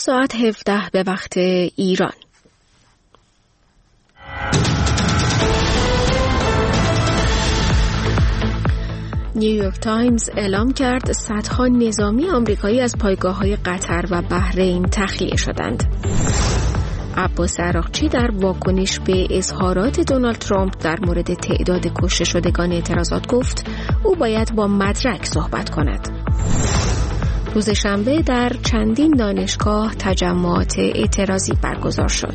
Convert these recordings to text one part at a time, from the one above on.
ساعت 17 به وقت ایران. نیویورک تایمز اعلام کرد صدها نظامی آمریکایی از پایگاه‌های قطر و بحرین تخلیه شدند. عباس عراقچی در واکنش به اظهارات دونالد ترامپ در مورد تعداد کشته شدگان اعتراضات گفت او باید با مدرک صحبت کند. روز شنبه در چندین دانشگاه تجمعات اعتراضی برگزار شد.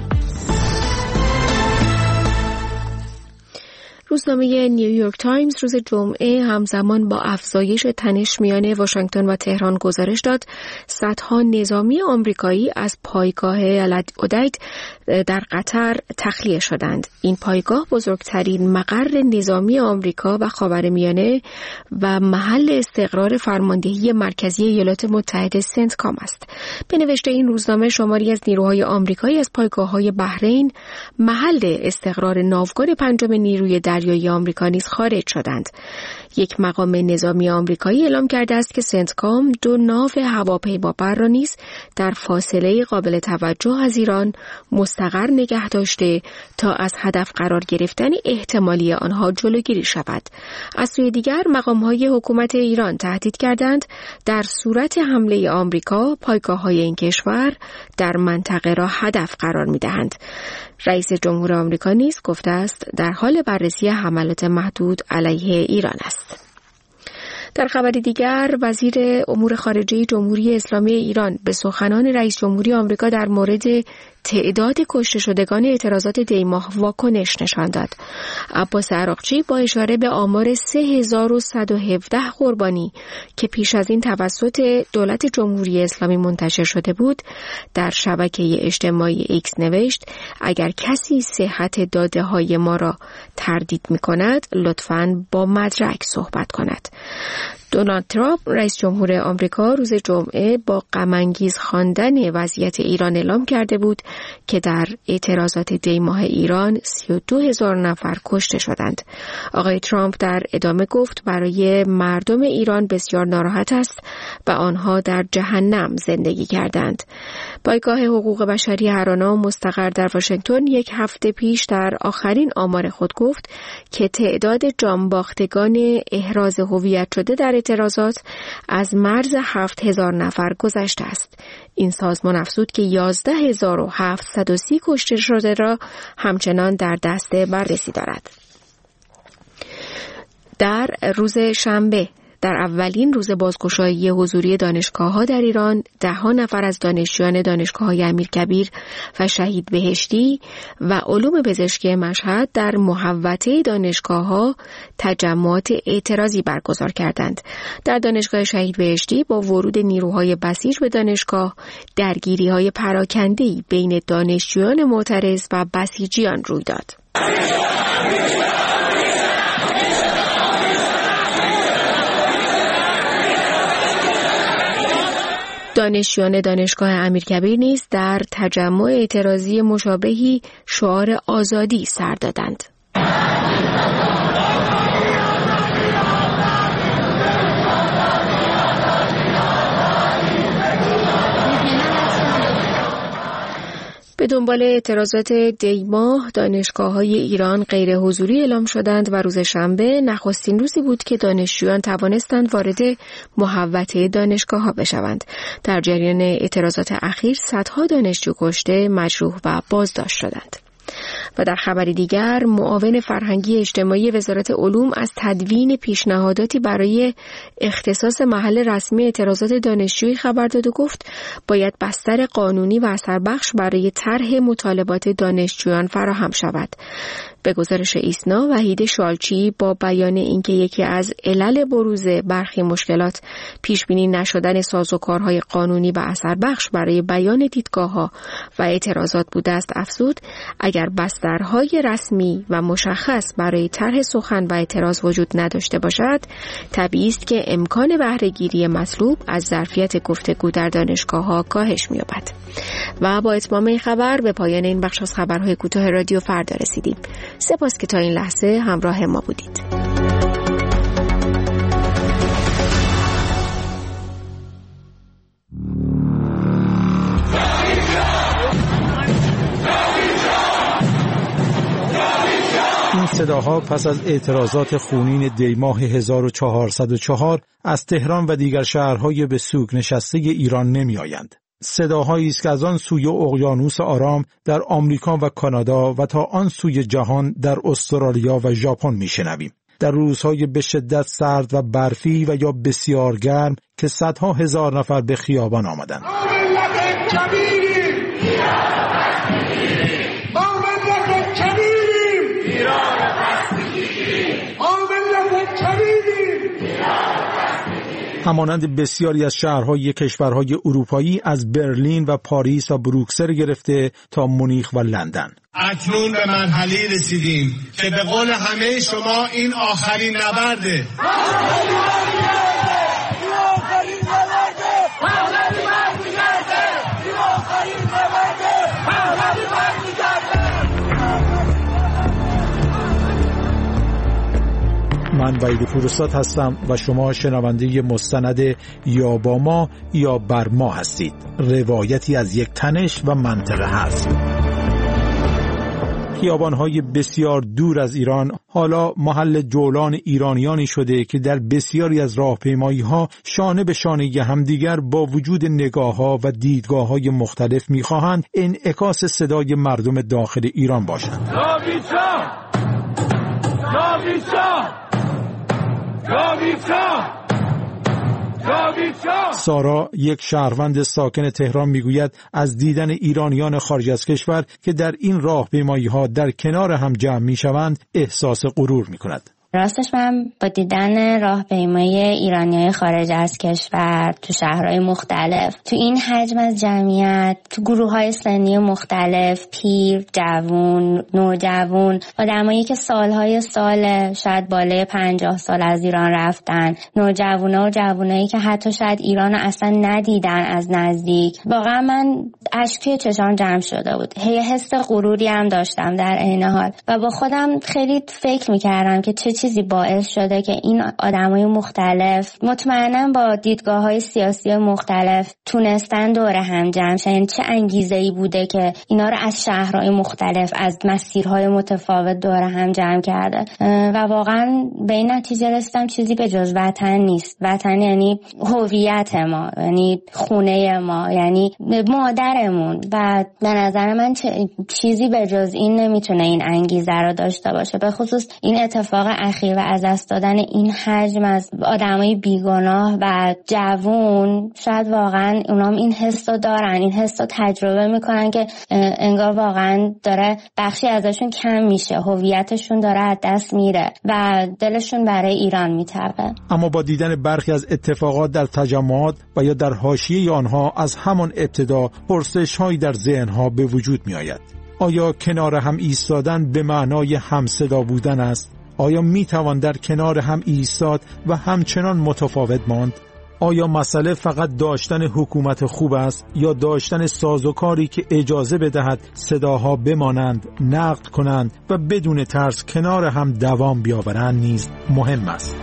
روزنامه نیویورک تایمز روز جمعه همزمان با افزایش تنش میان واشنگتن و تهران گزارش داد صدها نظامی آمریکایی از پایگاه العدید در قطر تخلیه شدند. این پایگاه بزرگترین مقر نظامی آمریکا و خاورمیانه و محل استقرار فرماندهی مرکزی ایالات متحده سنتکام است. به نوشته این روزنامه شماری از نیروهای آمریکایی از پایگاه‌های بحرین، محل استقرار ناوگان پنجم نیروی دریایی آمریکا نیز خارج شدند. یک مقام نظامی آمریکایی اعلام کرده است که سنتکام 2 ناو هواپیمابر را نیز در فاصله قابل توجه از ایران مستقر نگه داشته تا از هدف قرار گرفتن احتمالی آنها جلوگیری شود. از سوی دیگر مقام‌های حکومت ایران تهدید کردند در صورت حمله آمریکا پایگاه‌های این کشور در منطقه را هدف قرار می‌دهند. رئیس جمهور آمریکا نیز گفته است در حال بررسی حملات محدود علیه ایران است. در خبر دیگر، وزیر امور خارجه جمهوری اسلامی ایران به سخنان رئیس جمهوری آمریکا در مورد تعداد کشته شدگان اعتراضات دی‌ماه واکنش نشان داد. عباس عراقچی با اشاره به آمار 3117 قربانی که پیش از این توسط دولت جمهوری اسلامی منتشر شده بود، در شبکه اجتماعی ایکس نوشت اگر کسی صحت داده‌های ما را تردید می‌کند، لطفاً با مدرک صحبت کند. دونالد ترامپ رئیس جمهور آمریکا روز جمعه با غم‌انگیز خواندن وضعیت ایران اعلام کرده بود که در اعتراضات دی‌ماه ایران 32,000 نفر کشته شدند. آقای ترامپ در ادامه گفت برای مردم ایران بسیار ناراحت است و آنها در جهنم زندگی کردند. پایگاه حقوق بشری هرانا مستقر در واشنگتن یک هفته پیش در آخرین آمار خود گفت که تعداد جانباختگان احراز هویت شده در اعتراضات از مرز 7,000 نفر گذشته است. این سازمان افزود که 11,730 کشته شده را همچنان در دست بررسی دارد. در روز شنبه در اولین روز بازگشایی حضوری دانشگاه‌ها در ایران، 10 نفر از دانشجویان دانشگاه‌های امیرکبیر و شهید بهشتی و علوم پزشکی مشهد در محوطه دانشگاه‌ها تجمعات اعتراضی برگزار کردند. در دانشگاه شهید بهشتی با ورود نیروهای بسیج به دانشگاه، درگیری‌های پراکنده‌ای بین دانشجویان معترض و بسیجیان روی داد. دانشجویان دانشگاه امیرکبیر نیز در تجمع اعتراضی مشابهی شعار آزادی سر دادند. به دنبال اعتراضات دی‌ماه، دانشگاه‌های ایران غیر حضوری اعلام شدند و روز شنبه نخستین روزی بود که دانشجویان توانستند وارد محوطه دانشگاه‌ها بشوند. در جریان اعتراضات اخیر صدها دانشجو کشته، مجروح و بازداشت شدند. و در خبری دیگر، معاون فرهنگی اجتماعی وزارت علوم از تدوین پیشنهاداتی برای اختصاص محل رسمی اعتراضات دانشجویی خبر داد و گفت باید بستر قانونی و اثربخش برای طرح مطالبات دانشجویان فراهم شود. به گزارش ایسنا، وحید شالچی با بیان اینکه یکی از علل بروز برخی مشکلات پیشبینی نشدن سازوکارهای قانونی و اثربخش برای بیان دیدگاه‌ها و اعتراضات بوده است، افزود اگر بسترهای رسمی و مشخص برای طرح سخن و اعتراض وجود نداشته باشد، طبیعی است که امکان بهره‌گیری مطلوب از ظرفیت گفتگو در دانشگاه‌ها کاهش می‌یابد. و با اتمام این خبر به پایان این بخش از خبرهای کوتاه رادیو فردا رسیدیم. سپاس که تا این لحظه همراه ما بودید. صداها پس از اعتراضات خونین دیماه 1404 از تهران و دیگر شهرهای به سوگ نشسته ایران نمی آیند. صداهایی است که از آن سوی اقیانوس آرام در آمریکا و کانادا و تا آن سوی جهان در استرالیا و ژاپن میشنویم. در روزهای به شدت سرد و برفی و یا بسیار گرم که صدها هزار نفر به خیابان آمدند. همانند بسیاری از شهرهای کشورهای اروپایی از برلین و پاریس و بروکسل گرفته تا مونیخ و لندن. اکنون به مرحله رسیدیم که به قول همه شما این آخرین نبرده. من وحید پورستاد هستم و شما شنونده مستند یا با ما یا بر ما هستید. روایتی از یک تنش و منطقه هست. خیابان‌های بسیار دور از ایران حالا محل جولان ایرانیانی شده که در بسیاری از راهپیمایی‌ها شانه به شانه همدیگر با وجود نگاه‌ها و دیدگاه‌های مختلف می‌خواهند انعکاس صدای مردم داخل ایران باشند. سارا، یک شهروند ساکن تهران، میگوید از دیدن ایرانیان خارج از کشور که در این راهپیمایی‌ها در کنار هم جمع میشوند احساس غرور میکند. راستش من با دیدن راهپیمایی ایرانیای خارج از کشور تو شهرهای مختلف، تو این حجم از جمعیت، تو گروه‌های سنی مختلف، پیر، جوون، نوجوان، آدمایی که سالهای سال شاید بالای 50 سال از ایران رفتن، نوجوانا و جوونایی که حتی شاید ایران اصلا ندیدن از نزدیک، واقعا من اشک چشام جمع شده بود. حس غروری هم داشتم در عین حال و با خودم خیلی فکر می‌کردم که چه چیزی باعث شده که این آدمای مختلف مطمئناً با دیدگاه‌های سیاسی مختلف تونستن دور هم جمع شن. چه انگیزه‌ای بوده که اینا رو از شهرهای مختلف، از مسیرهای متفاوت دور هم جمع کرده و واقعاً به این نتیجه رسیدم چیزی به جز وطن نیست. وطن یعنی هویت ما، یعنی خونه ما، یعنی مادرمون و به نظر من چیزی به جز این نمیتونه این انگیزه رو داشته باشه. به خصوص این اتفاق اخیر و از دست دادن این حجم از آدمای بیگناه و جوون، شاید واقعا اونام این حس رو دارن، این حس رو تجربه میکنن که انگار واقعا داره بخشی ازشون کم میشه، هویتشون داره از دست میره و دلشون برای ایران میتپه. اما با دیدن برخی از اتفاقات در تجمعات و یا در حاشیه آنها از همان ابتدا پرسش‌هایی در ذهن‌ها به وجود میآید. آیا کنار هم ایستادن به معنای همصدا بودن است؟ آیا می توان در کنار هم ایستاد و همچنان متفاوت ماند؟ آیا مسئله فقط داشتن حکومت خوب است یا داشتن سازوکاری که اجازه بدهد صداها بمانند، نقد کنند و بدون ترس کنار هم دوام بیاورند نیز مهم است؟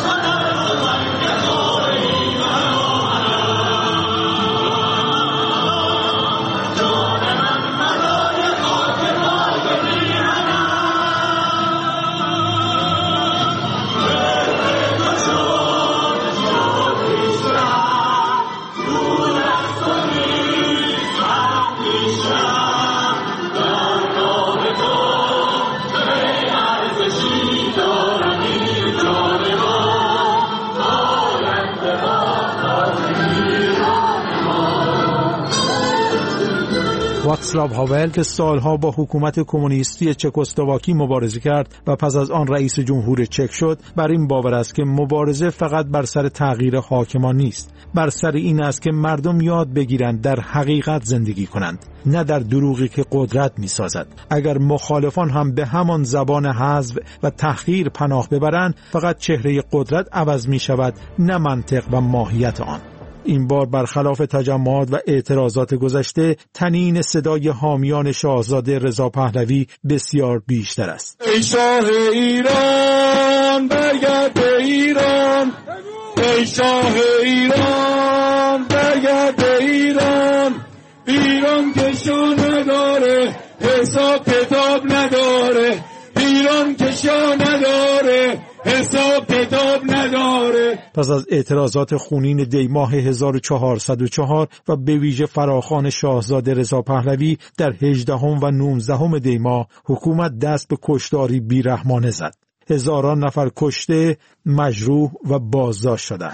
واکسلاو هاول که سالها با حکومت کمونیستی چکسلواکی مبارزه کرد و پس از آن رئیس جمهور چک شد، بر این باور است که مبارزه فقط بر سر تغییر حاکمان نیست، بر سر این است که مردم یاد بگیرند در حقیقت زندگی کنند، نه در دروغی که قدرت می‌سازد. اگر مخالفان هم به همان زبان حذف و تحقیر پناه ببرند، فقط چهره قدرت عوض می‌شود، نه منطق و ماهیت آن. این بار برخلاف تجمعات و اعتراضات گذشته، طنین صدای حامیان شاهزاده رضا پهلوی بسیار بیشتر است. ای شاه ایران برگرد به ایران، ای شاه ایران برگرد به ایران، ایران کشو نداره حساب کتاب نداره، ایران کشو جا نداره، حساب کتاب نداره. پس از اعتراضات خونین دی ماه 1404 و به ویژه فراخوان شاهزاده رضا پهلوی در 18 و 19 دی ماه، حکومت دست به کشتاری بیرحمانه زد. هزاران نفر کشته، مجروح و بازداشت شدند.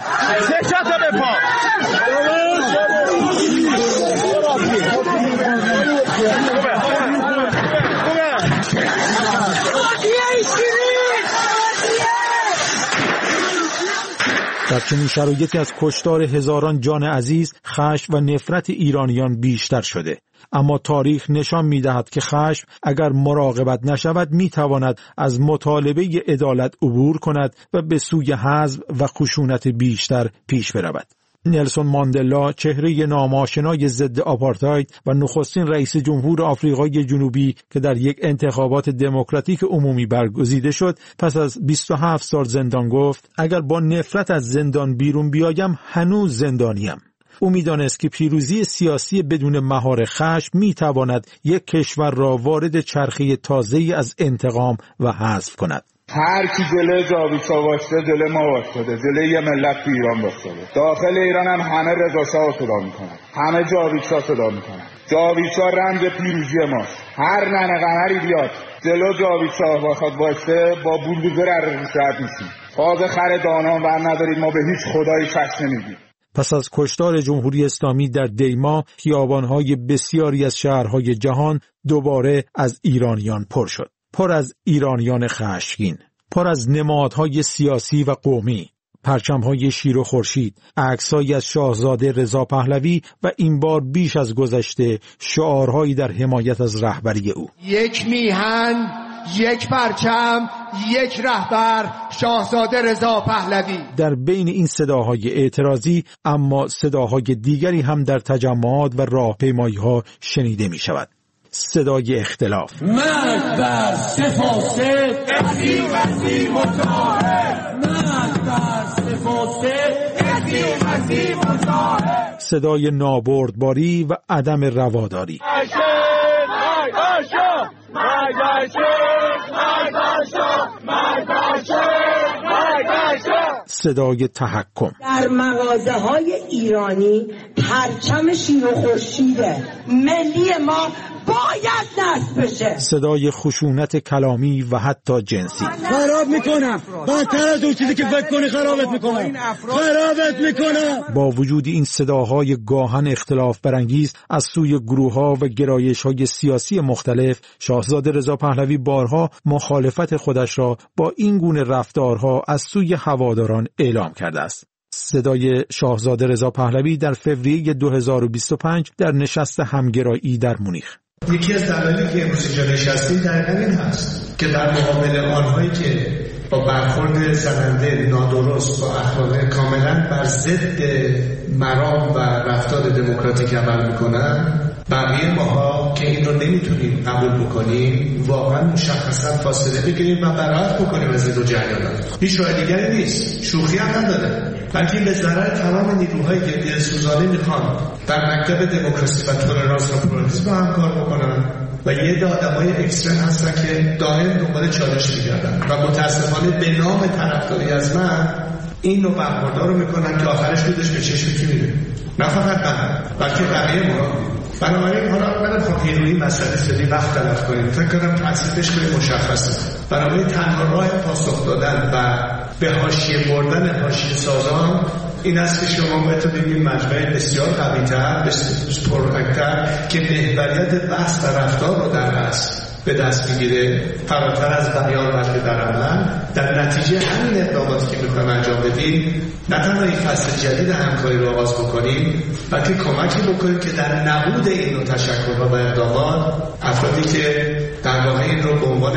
در چنین شرایطی از کشتار هزاران جان عزیز، خشم و نفرت ایرانیان بیشتر شده. اما تاریخ نشان می‌دهد که خشم اگر مراقبت نشود می‌تواند از مطالبه عدالت عبور کند و به سوی حزب و خشونت بیشتر پیش برود. نلسون ماندلا، چهره ناماشنای ضد آپارتاید و نخستین رئیس جمهور آفریقای جنوبی که در یک انتخابات دموکراتیک عمومی برگزیده شد، پس از 27 سال زندان گفت: اگر با نفرت از زندان بیرون بیایم هنوز زندانیم. او می‌دانست که پیروزی سیاسی بدون مهار خشم می‌تواند یک کشور را وارد چرخه تازه‌ای از انتقام و حذف کند. هر کی جلوی جاویدشاه واسطه جلوی ما واسطه، جلوی یه ملت تو ایران واسطه. داخل ایران هم همه رضا شاه صدا میکنن، همه جاویدشاه صدا میکنن. جاویدشاه رمز پیروزی ماست. هر ننه قمری بیاد جلو جاویدشاه بخواد واسطه، با بولدوزر روش رد میشیم. فاز خر دانان ور ندارید، ما به هیچ خدایی چشم نمیدیم. پس از کشتار جمهوری اسلامی در دیما، خیابان‌های بسیاری از شهرهای جهان دوباره از ایرانیان پر شد. پر از ایرانیان خشمگین، پر از نمادهای سیاسی و قومی، پرچم‌های شیر و خورشید، عکس‌هایی از شاهزاده رضا پهلوی و این بار بیش از گذشته شعارهایی در حمایت از رهبری او. یک میهن، یک پرچم، یک رهبر، شاهزاده رضا پهلوی. در بین این صداهای اعتراضی اما صداهای دیگری هم در تجمعات و راهپیمایی‌ها شنیده می‌شود. صدای اختلاف. مرد بر سفاسد، عزیز متحد. مرد بر سفاسد، عزیز متحد. صدای نابردباری و عدم رواداری. صدای تحکم. در مغازه‌های ایرانی پرچم شیر و خورشید ملی ما باید نصب بشه. صدای خشونت کلامی و حتی جنسی. خراب میکنم، بدتر از اون چیزی که فکر کنی خرابت میکنم. با وجود این صداهای گاهن اختلاف برانگیز از سوی گروه‌ها و گرایش‌های سیاسی مختلف، شاهزاده رضا پهلوی بارها مخالفت خودش را با این گونه رفتارها از سوی هواداران اعلام کرده است. صدای شاهزاده رضا پهلوی در فوریه 2025 در نشست همگرایی در مونیخ. یکی از دلایلی که امروز اینجا نشستیم دقیقاً این هست که در مقابل آنهایی که با برخورد زننده نادرست با اخلاق کاملا بر ضد مرام و رفتار دموکراتیک عمل میکنن، بقیه ماها که این رو نمیتونیم قبول بکنیم واقعا مشخصا فاصله بگیریم و برعکس بکنیم از این دو جریانات. هیچ راه دیگری نیست، شوخی هم نداره، بلکه به ضرر تمام نیروهایی که دلسوزانه میخوان در مکتب دموکراسی و تولرانس و پلورالیسم هم کار بکنن و یه آدمای اکسترم هستن که دائم دنبال چالش میگردن و متاسفانه به نام طرفداری از من این رو برخوردار میکنن که آخرش بودش به چشم کی میره. نه فقط من بلکه بقیه ما. بنابراین حالا من خواهی روی مسئله سری وقت تلف کنیم، فکر کنم تحصیلش کنیم مشخصه. بنابراین تنها راه پاسخ دادن و به حاشیه بردن حاشیه سازان این است که شما بتونید این مجمع بسیار قوی‌تر، بسیار پررنگ‌تر که محوریت بحث و رفتار رو در اصل به دست میگیره، فراتر از بیان بلکه در عمل، در نتیجه همین اقداماتی که میخوایم انجام بدیم نه تنها این فصل جدید همکاری رو آغاز بکنیم بلکه کمکی بکنیم که در نبود این نوع تشکل‌ها و اقدامات افرادی که در واقع این رو به عنوان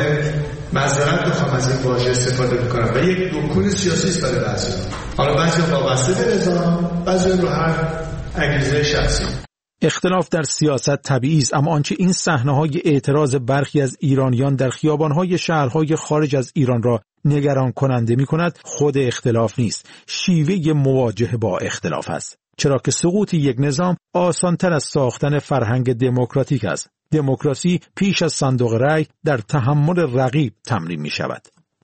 معذرت بخوام از این واژه استفاده میکنم و یک دکون سیاسی است برای بعضی، حالا بعضی وابسته به رضا، بعضی رو هر انگیزه شخصی. اختلاف در سیاست طبیعی است، اما آنچه این صحنه‌های اعتراض برخی از ایرانیان در خیابان‌های شهرهای خارج از ایران را نگران کننده می‌کند خود اختلاف نیست، شیوه مواجهه با اختلاف است. چرا که سقوط یک نظام آسان‌تر از ساختن فرهنگ دموکراتیک است. دموکراسی پیش از صندوق رأی در تحمل رقیب تمرین می‌شود.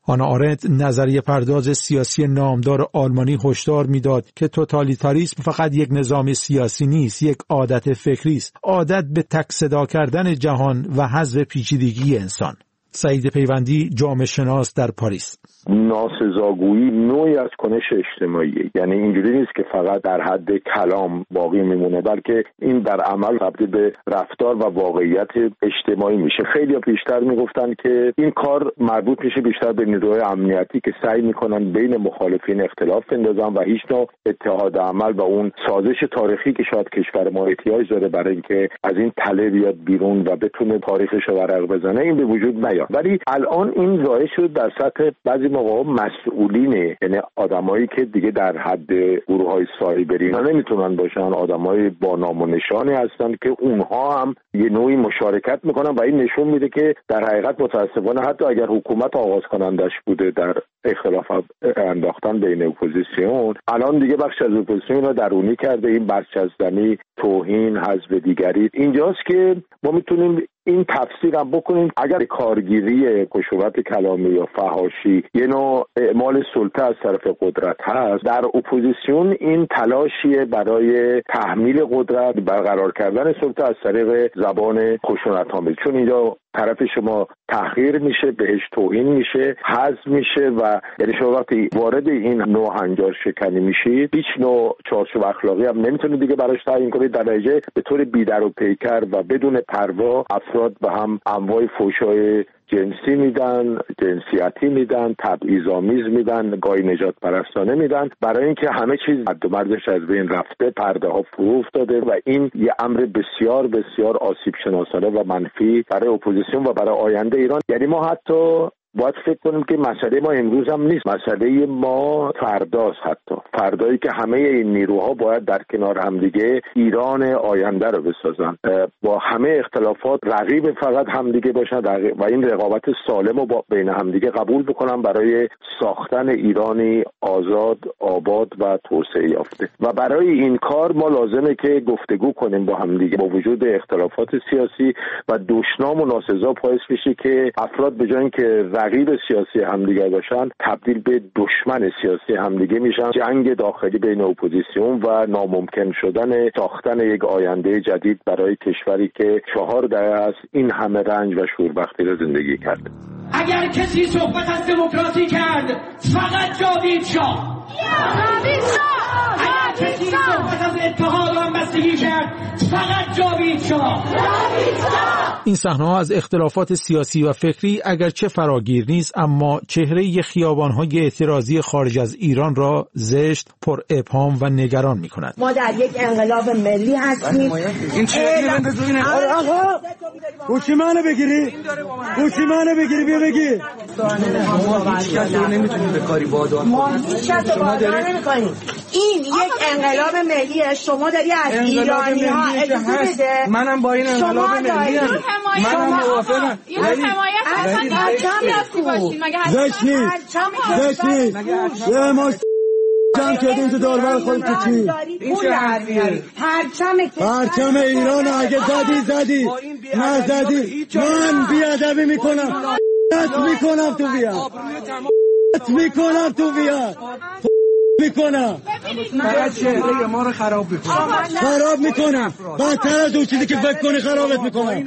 هانا آرنت نظریه پرداز سیاسی نامدار آلمانی هشدار میداد که توتالیتاریسم فقط یک نظام سیاسی نیست، یک عادت فکری است، عادت به تک صدا کردن جهان و حذف پیچیدگی انسان. سعید پیوندی، جامعه شناس در پاریس: ناسزاگویی نوعی از کنش اجتماعیه، یعنی اینجوری نیست که فقط در حد کلام باقی میمونه، بلکه این در عمل تبدیل به رفتار و واقعیت اجتماعی میشه. خیلی بیشتر میگفتن که این کار مربوط میشه بیشتر به نیروهای امنیتی که سعی میکنن بین مخالفین اختلاف بندازن و هیچ نوع اتحاد عمل و اون سازش تاریخی که شاید کشور ما احتیاج داره برای اینکه از این تله بیاد بیرون و بتونه تاریخش رو ورق بزنه این به وجود نیاد. ولی الان این ظاهر شد در سطح بعضی موقع مسئولینه، یعنی آدمایی که دیگه در حد گروه‌های سایبری نمیتونن باشن، آدمای با نام و نشانی هستن که اونها هم یه نوعی مشارکت میکنن و این نشون میده که در حقیقت متاسفانه حتی اگر حکومت آغاز کنندش بوده در اختلاف انداختن بین اپوزیسیون، الان دیگه بخش از اپوزیسیون رو درونی کرده. این برچسبنی، توهین، حذف دیگری اینجاست که ما میتونیم این تفسیر هم بکنیم. اگر کارگیری خشونت کلامی یا فحاشی یه نوع اعمال سلطه از طرف قدرت هست، در اپوزیسیون این تلاشیه برای تحمیل قدرت، برقرار کردن سلطه از طریق زبان خشونت‌آمیز، چون اینجا طرف شما تحقیر میشه، بهش توهین میشه، حذف میشه و یعنی شما وقتی وارد این نوع هنجار شکنی میشید هیچ نوع چارچوب اخلاقی هم نمیتونید دیگه براش تعیین کنید، در نتیجه به طور بی‌در و پیکر و بدون پروا افراد به هم انواع فحشای جنسی میدن، جنسیتی میدن، تبعیض‌آمیز میدن، گاهی نجات پرستانه میدن، برای اینکه همه چیز حد و مرزش از بین رفته، پرده ها فرو افتاده و این یه امر بسیار بسیار آسیب شناسانه و منفی برای اپوزیسیون و برای آینده ایران. یعنی ما حتی باید فکر کنیم که مسئله ما امروز هم نیست، مسئله ما فرداست، حتی فردایی که همه این نیروها باید در کنار همدیگه ایران آینده رو بسازن، با همه اختلافات رقیب فقط همدیگه باشن و این رقابت سالم رو بین همدیگه قبول بکنن برای ساختن ایرانی آزاد، آباد و توسعه یافته. و برای این کار ما لازمه که گفتگو کنیم با همدیگه، با وجود اختلافات سیاسی و دشنام و ناسزا باعث میشه که افراد به جای اینکه رقیب سیاسی همدیگه باشن تبدیل به دشمن سیاسی همدیگه میشن. جنگ داخلی بین اپوزیسیون و ناممکن شدن ساختن یک آینده جدید برای کشوری که 4 دهه است این همه رنج و شوربختی را زندگی کرده. اگر کسی صحبت از دموکراسی کرد فقط جاوید شاه. اگر کسی صحبت از اتحاد و همبستگی کرد فقط جاوید شاه. این صحنه‌ها از اختلافات سیاسی و فکری اگرچه فراگیر نیست، اما چهره خیابان‌های اعتراضی خارج از ایران را زشت، پر ابهام و نگران می‌کند. ما در یک انقلاب ملی هستیم. این چیه بندازین؟ آقا گوشی منو بگیری؟ گوشی منو بگیری بیا بگی. ما هیچ کس رو نمیتونیم به کاری وادار کنیم. ما هیچ کس رو وادار نمی‌کنیم. این یک انقلاب ملیه. شما داری از ایرانی‌ها اجازه بده. منم با این انقلاب ملی ام. منم موافقم. زشنی یه ما جمع کردیم تو داربر خود تو چی؟ این چه حرفیه؟ پرچم ایران اگه زدی نزدی من بیادبی میکنم تو بیا میکنم فقط چهره ما رو خراب میکنم بدتر از اون چیزی که فکر کنی خرابت میکنم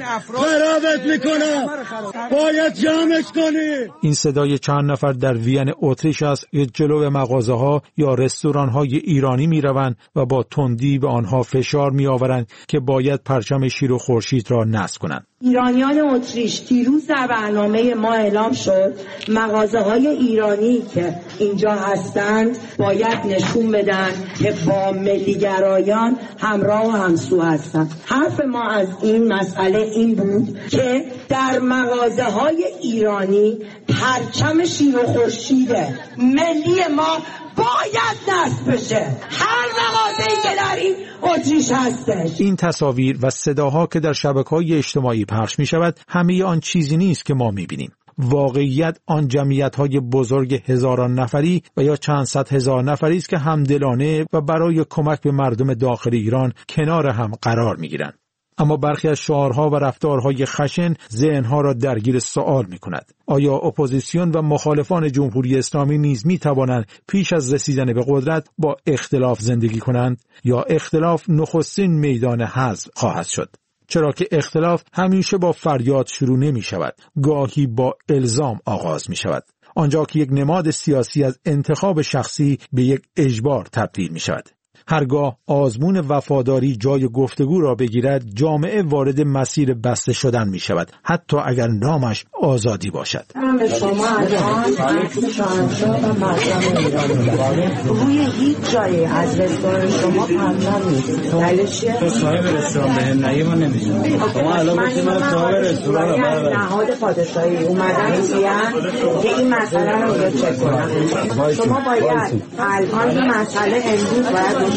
باید جمعش کنی. این صدای چند نفر در وین اتریش است که جلو مغازه ها یا رستوران های ایرانی می روند و با تندی به آنها فشار می آورند که باید پرچم شیر و خورشید را نصب کنند. ایرانیان اتریش دیروز در برنامه ما اعلام شد مغازه‌های ایرانی که اینجا هستند باید نشون بدن که با ملیگرایان همراه و همسو هستند. حرف ما از این مسئله این بود که در مغازه‌های ایرانی پرچم شیر و خورشید ملی ما باید نصب بشه. هر مغازه‌ای که در این اتریش هستش. این تصاویر و صداها که در شبکه‌های اجتماعی پخش می‌شود همه آن چیزی نیست که ما می‌بینیم. واقعیت آن جمعیت‌های بزرگ هزاران نفری و یا چند صد هزار نفری است که همدلانه و برای کمک به مردم داخل ایران کنار هم قرار می‌گیرند. اما برخی از شعارها و رفتارهای خشن ذهنها را درگیر سوال می‌کند. آیا اپوزیسیون و مخالفان جمهوری اسلامی نیز می‌توانند پیش از رسیدن به قدرت با اختلاف زندگی کنند یا اختلاف نخستین میدان حزم خواهد شد؟ چرا که اختلاف همیشه با فریاد شروع نمی‌شود، گاهی با الزام آغاز می‌شود. آنجا که یک نماد سیاسی از انتخاب شخصی به یک اجبار تبدیل می‌شود. هرگاه آزمون وفاداری جای گفتگو را بگیرد، جامعه وارد مسیر بسته شدن می شود، حتی اگر نامش آزادی باشد. من شما الان شاهنشاه و مردم ایران روی هیچ جایی از رستوران شما پرچم نیست. دلیلش چیه؟ صاحب رستوران به هم نگه ما نمی‌شیم. شما الان گفتید من صاحب رستوران نهاد پادشاهی اومدن که این مسئله رو رو چک کنن. شما باید الان این مسئله امروز باید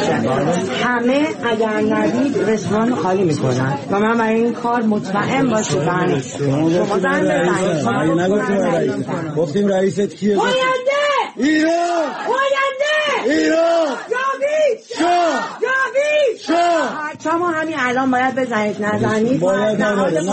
همه اگر ندید رستوران خالی میکنن و من برای این کار مطمئن باشید. شما زن بزنید. گفتیم رئیست کیه؟ پاینده ایران، پاینده ایران، جاوید شاه، جاوید شاه. شما همین الان باید بزنید. نزنید باید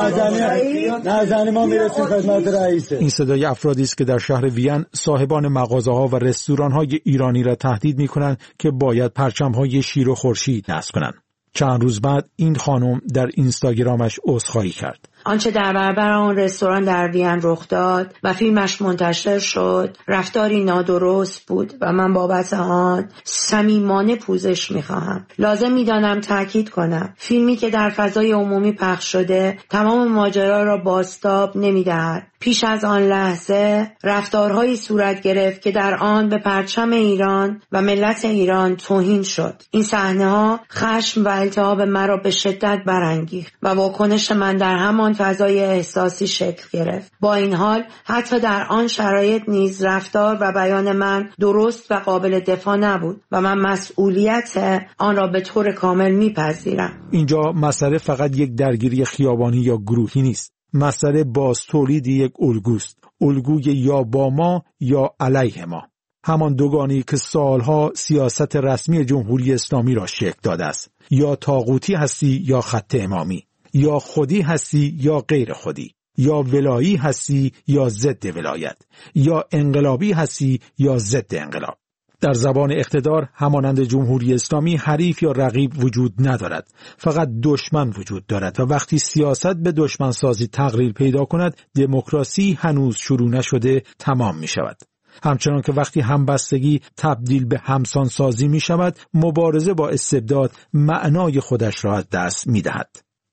نزنید ما میرسیم خدمت رئیس. این صدای افرادی است که در شهر وین صاحبان مغازه‌ها و رستوران‌های ایرانی را تهدید می‌کنند که باید پرچم‌های شیر و خورشید نصب کنند. چند روز بعد این خانم در اینستاگرامش عذرخواهی کرد. آنچه در برابر آن رستوران در وین رخ داد و فیلمش منتشر شد رفتاری نادرست بود و من بابت آن صمیمانه پوزش می‌خواهم. لازم می‌دانم تاکید کنم فیلمی که در فضای عمومی پخش شده تمام ماجرا را بازتاب نمی‌دهد. پیش از آن لحظه رفتارهایی صورت گرفت که در آن به پرچم ایران و ملت ایران توهین شد. این صحنه‌ها خشم و التهاب مرا به شدت برانگیخت و واکنش من در همان فضای احساسی شکل گرفت. با این حال حتی در آن شرایط نیز رفتار و بیان من درست و قابل دفاع نبود و من مسئولیت آن را به طور کامل میپذیرم. اینجا مسئله فقط یک درگیری خیابانی یا گروهی نیست. مسئله باز تولید یک الگوست. الگوی یا با ما یا علیه ما. همان دوگانی که سالها سیاست رسمی جمهوری اسلامی را شکل داده است. یا طاغوتی هستی یا خط امامی. یا خودی هستی یا غیر خودی. یا ولایی هستی یا ضد ولایت. یا انقلابی هستی یا ضد انقلاب. در زبان اقتدار همانند جمهوری اسلامی حریف یا رقیب وجود ندارد. فقط دشمن وجود دارد و وقتی سیاست به دشمن سازی تغییر پیدا کند دموکراسی هنوز شروع نشده تمام می شود. همچنان که وقتی همبستگی تبدیل به همسان سازی می شود مبارزه با استبداد معنای خودش را از دست می دهد.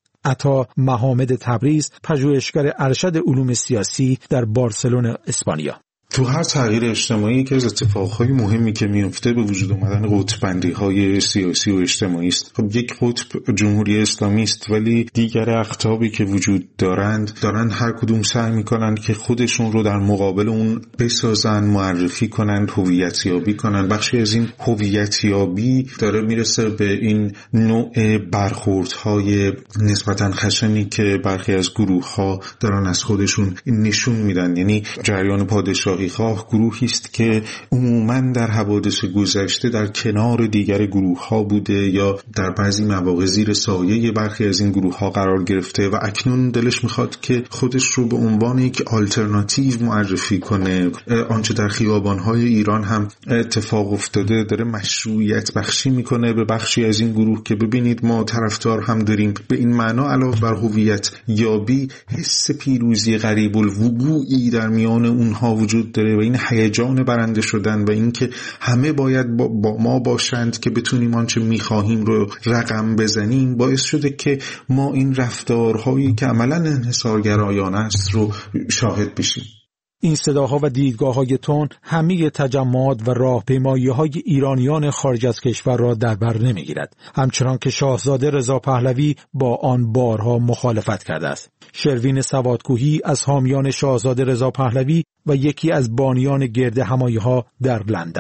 عطا محمد تبریز، پژوهشگر ارشد علوم سیاسی در بارسلون، اسپانیا. تو هر تغییر اجتماعی که از اتفاقهای مهمی که میفته به وجود اومدن قطب‌بندی‌های سیاسی و اجتماعی است. خب یک قطب جمهوری اسلامی است ولی دیگر اقطابی که وجود دارن هر کدوم سعی میکنن که خودشون رو در مقابل اون بسازن، معرفی کنن، هویتیابی کنن. بخشی از این هویتیابی داره میرسه به این نوع برخوردهای نسبتاً خشنی که برخی از گروه‌ها دارن از خودشون نشون میدن. یعنی جریان پادشاهی خواه گروهی است که عموماً در حوادث گذشته در کنار دیگر گروه‌ها بوده یا در بعضی مواقع زیر سایه برخی از این گروه‌ها قرار گرفته و اکنون دلش میخواد که خودش رو به عنوان یک آلترناتیو معرفی کنه. آنچه در خیابان‌های ایران هم اتفاق افتاده داره مشروعیت بخشی میکنه به بخشی از این گروه که ببینید ما طرفدار هم داریم. به این معنا علاوه بر هویت یابی حس پیروزی غریب الوقوعی در میان اونها وجود داره و این هیجان برنده شدن و اینکه همه باید با ما باشند که بتونیم آنچه میخواهیم رو رقم بزنیم باعث شده که ما این رفتارهایی که عملاً انحصارگرایانه است رو شاهد بشیم. این صداها و دیدگاه‌های تند همه تجمعات و راهپیمایی‌های ایرانیان خارج از کشور را در بر نمی‌گیرد، همچنان که شاهزاده رضا پهلوی با آن بارها مخالفت کرده است. شروین سوادکوهی از حامیان شاهزاده رضا پهلوی و یکی از بانیان گرد همایی‌ها در لندن.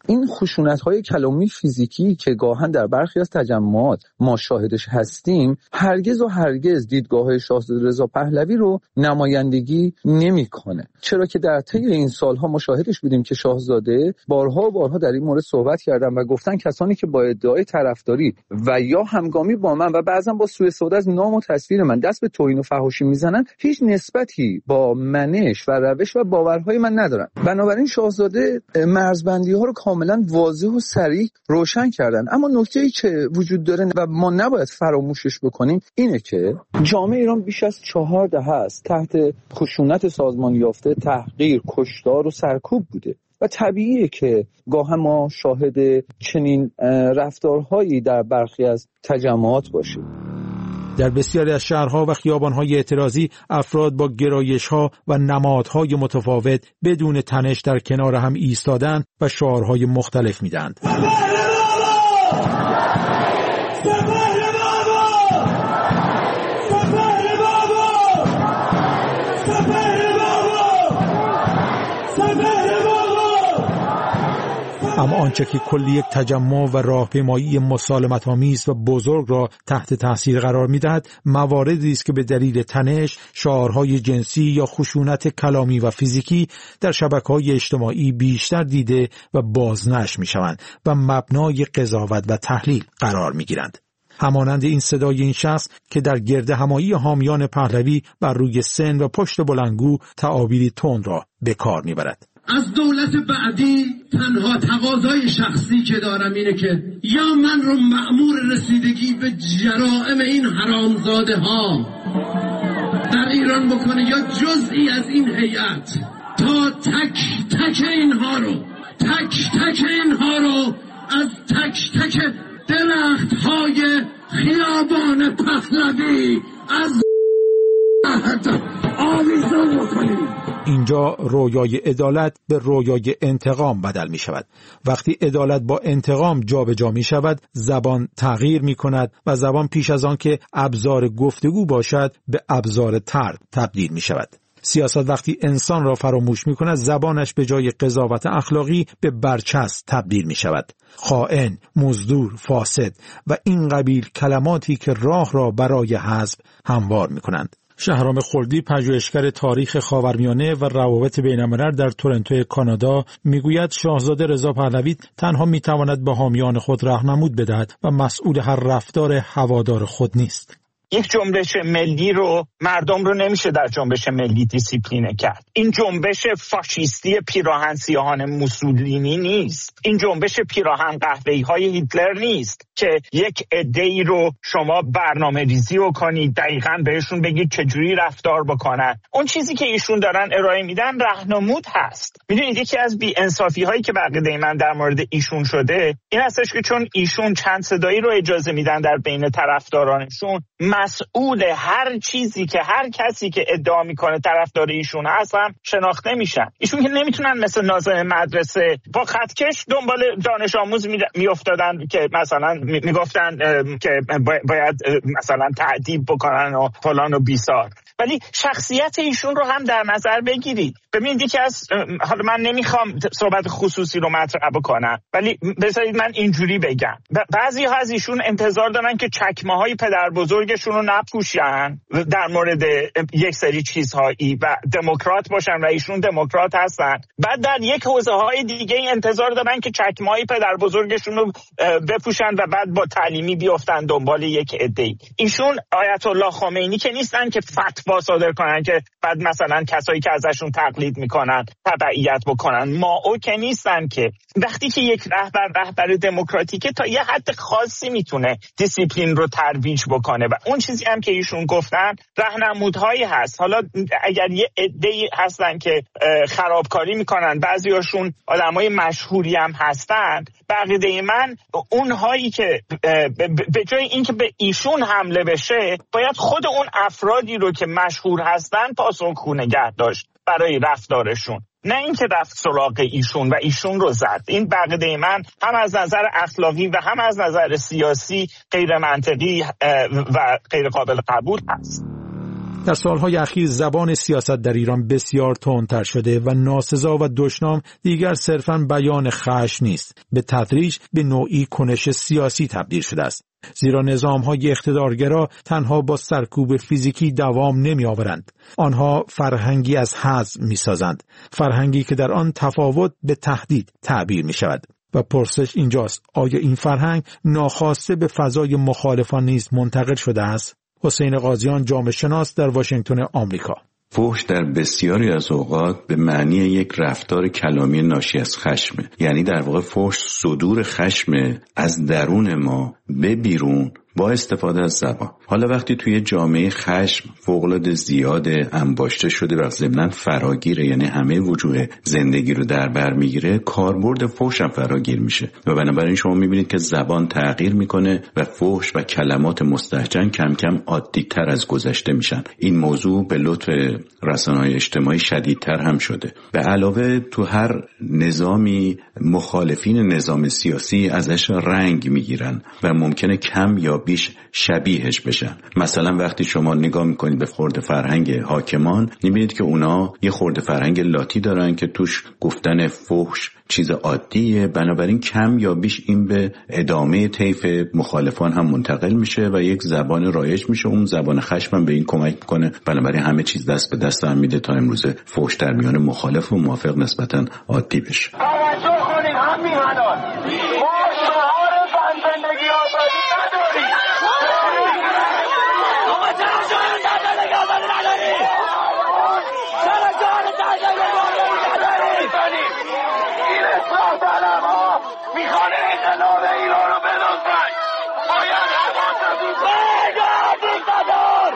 این خشونت‌های کلامی فیزیکی که گاهن در برخی از تجمعات ما شاهدش هستیم هرگز و هرگز دیدگاه شاهزاده رضا پهلوی رو نمایندگی نمی‌کنه، چرا که در طی این سالها ما شاهدش بودیم که شاهزاده بارها و بارها در این مورد صحبت کردن و گفتن کسانی که با ادعای طرفداری و یا همگامی با من و بعضا با سوء استفاده از نام و تصویر من دست به توهین و فحاشی میزنن هیچ نسبتی با منش و روش و باورهای من ندارن. بنابراین شاهزاده مرزبندی‌ها رو کاملا واضح و صریح روشن کردن. اما نکته‌ای که وجود داره و ما نباید فراموشش بکنیم اینه که جامعه ایران بیش از 4 دهه است تحت خشونت سازمان یافته، تحقیر، کشتار و سرکوب بوده و طبیعیه که گاه ما شاهد چنین رفتارهایی در برخی از تجمعات باشیم. در بسیاری از شهرها و خیابانهای اعتراضی افراد با گرایش‌ها و نمادهای متفاوت بدون تنش در کنار هم ایستادند و شعارهای مختلف می‌دهند. اما آنچه که کل یک تجمع و راهپیمایی مسالمت‌آمیز و بزرگ را تحت تاثیر قرار می‌دهد، مواردی است که به دلیل تنش، شعارهای جنسی یا خشونت کلامی و فیزیکی در شبکه‌های اجتماعی بیشتر دیده و بازنشر می‌شوند و مبنای قضاوت و تحلیل قرار می‌گیرند. همانند این صدای این شخص که در گرد همایی حامیان پهلوی بر روی سن و پشت بلندگو تعابیری تند را به کار می‌برد. از دولت بعدی تنها تقاضای شخصی که دارم اینه که یا من رو مأمور رسیدگی به جرائم این حرامزاده ها در ایران بکنه یا جزئی از این هیئت تا تک تک اینها رو از تک تک درخت های خیابان پهلوی از آویزان بکنیم. اینجا رویای عدالت به رویای انتقام بدل می شود. وقتی عدالت با انتقام جابجا می شود، زبان تغییر می کند و زبان پیش از آن که ابزار گفتگو باشد به ابزار طرد تبدیل می شود. سیاست وقتی انسان را فراموش می کند، زبانش به جای قضاوت اخلاقی به برچسب تبدیل می شود. خائن، مزدور، فاسد و این قبیل کلماتی که راه را برای حذف هموار می کنند. شهرام خلدی، پژوهشگر تاریخ خاورمیانه و روابط بین‌الملل در تورنتو کانادا، میگوید شاهزاده رضا پهلوی تنها میتواند به حامیان خود راهنمود بدهد و مسئول هر رفتار هوادار خود نیست. یک جنبش ملی رو مردم رو نمیشه در جنبش ملی دیسیپلینه کرد. این جنبش فاشیستی پیراهن سیاهان موسولینی نیست. این جنبش پیراهن قهوه‌ای های هیتلر نیست که یک عده‌ای رو شما برنامه ریزی بکنید، دقیقاً بهشون بگید چجوری رفتار بکنن. اون چیزی که ایشون دارن ارائه میدن راهنمود هست. میدونید یکی از بی‌انصافی هایی که بقیده من در مورد ایشون شده این هستش که چون ایشون چند صدایی رو اجازه میدن در بین طرفدارانشون، مسئول هر چیزی که هر کسی که ادعا میکنه طرفدار ایشون هست هم شناخته میشن. ایشون که نمیتونن مثل ناظم مدرسه با خطکش دنبال دانش آموز میافتادن که مثلا میگفتن که باید مثلا تعذیب بکنن و فلان و بیسار. ولی شخصیت ایشون رو هم در نظر بگیرید. ببینید یکی از، حالا من نمیخوام صحبت خصوصی رو مطرح بکنم ولی بذارید من اینجوری بگم، بعضی ها از ایشون انتظار دارن که چکمه های پدر بزرگشون رو نپوشن در مورد یک سری چیزهایی و دموکرات باشن و ایشون دموکرات هستن، بعد در یک حوزه های دیگه انتظار دارن که چکمه های پدر بزرگشون رو بپوشن و بعد با تعلیمی بیافتن دنبال یک عده‌ای. ایشون آیت الله خمینی که نیستن که فتوا صادر کنن که بعد مثلا کسایی که ازشون تقلید میکنن تبعیت بکنن. ماو که نیستن که وقتی که یک رهبر دموکراتیکه تا یه حد خاصی میتونه دیسیپلین رو ترویج بکنه و اون چیزی هم که ایشون گفتن راهنمودهایی هست. حالا اگر یه عده‌ای هستن که خرابکاری میکنن، بعضیاشون آدمای مشهوری هم هستن، بقیده من اونهایی که به جای اینکه به ایشون حمله بشه باید خود اون افرادی رو که مشهور هستن پاسخگو نگه داشت برای رفتارشون، نه اینکه رفت سراغ ایشون و ایشون رو زد. این بقیده من هم از نظر اخلاقی و هم از نظر سیاسی غیر منطقی و غیر قابل قبول هست. در سالهای اخیر زبان سیاست در ایران بسیار تندتر شده و ناسزا و دشنام دیگر صرفاً بیان خشم نیست، به تدریج به نوعی کنش سیاسی تبدیل شده است. زیرا نظام‌های اقتدارگرا تنها با سرکوب فیزیکی دوام نمی‌آورند. آنها فرهنگی از حزم می‌سازند، فرهنگی که در آن تفاوت به تهدید تعبیر می‌شود. و پرسش اینجاست، آیا این فرهنگ ناخواسته به فضای مخالفان نیز منتقل شده است؟ حسین قاضیان، جامعه شناس در واشنگتن آمریکا. فحش در بسیاری از اوقات به معنی یک رفتار کلامی ناشی از خشمه. یعنی در واقع فحش صدور خشم از درون ما به بیرون با استفاده از زبان. حالا وقتی توی جامعه خشم فوق‌العاده زیاده، انباشته شده و ضمناً فراگیره، یعنی همه وجوه زندگی رو در بر میگیره، کاربرد فحش هم فراگیر میشه و بنابراین شما میبینید که زبان تغییر میکنه و فحش و کلمات مستهجن کم کم عادی‌تر از گذشته میشن. این موضوع به لطف رسانه‌های اجتماعی شدیدتر هم شده. به علاوه تو هر نظامی مخالفین نظام سیاسی ازش رنگ میگیرن و ممکنه کم یا بیش شبیهش بشن. مثلا وقتی شما نگاه میکنید به خرد فرهنگ حاکمان، میبینید که اونا یه خرد فرهنگ لاتی دارن که توش گفتن فحش چیز عادیه، بنابراین کم یا بیش این به ادامه طیف مخالفان هم منتقل میشه و یک زبان رایج میشه. اون زبان خشم به این کمک میکنه، بنابراین همه چیز دست به دست هم میده تا امروز فحش در میان مخالف و موافق نسبتا عادی بشه. توجه کنید هم میهنان، ما شعار زندگی آزادی نداریم. آقا چرا شعار زندگی آزادی نداریم؟ چرا شعار زندگی آزادی نداریم؟ این اصلاح طلب ها میخوان انقلاب ایران رو بنازن. باید حواستون مگار دیکتاتور،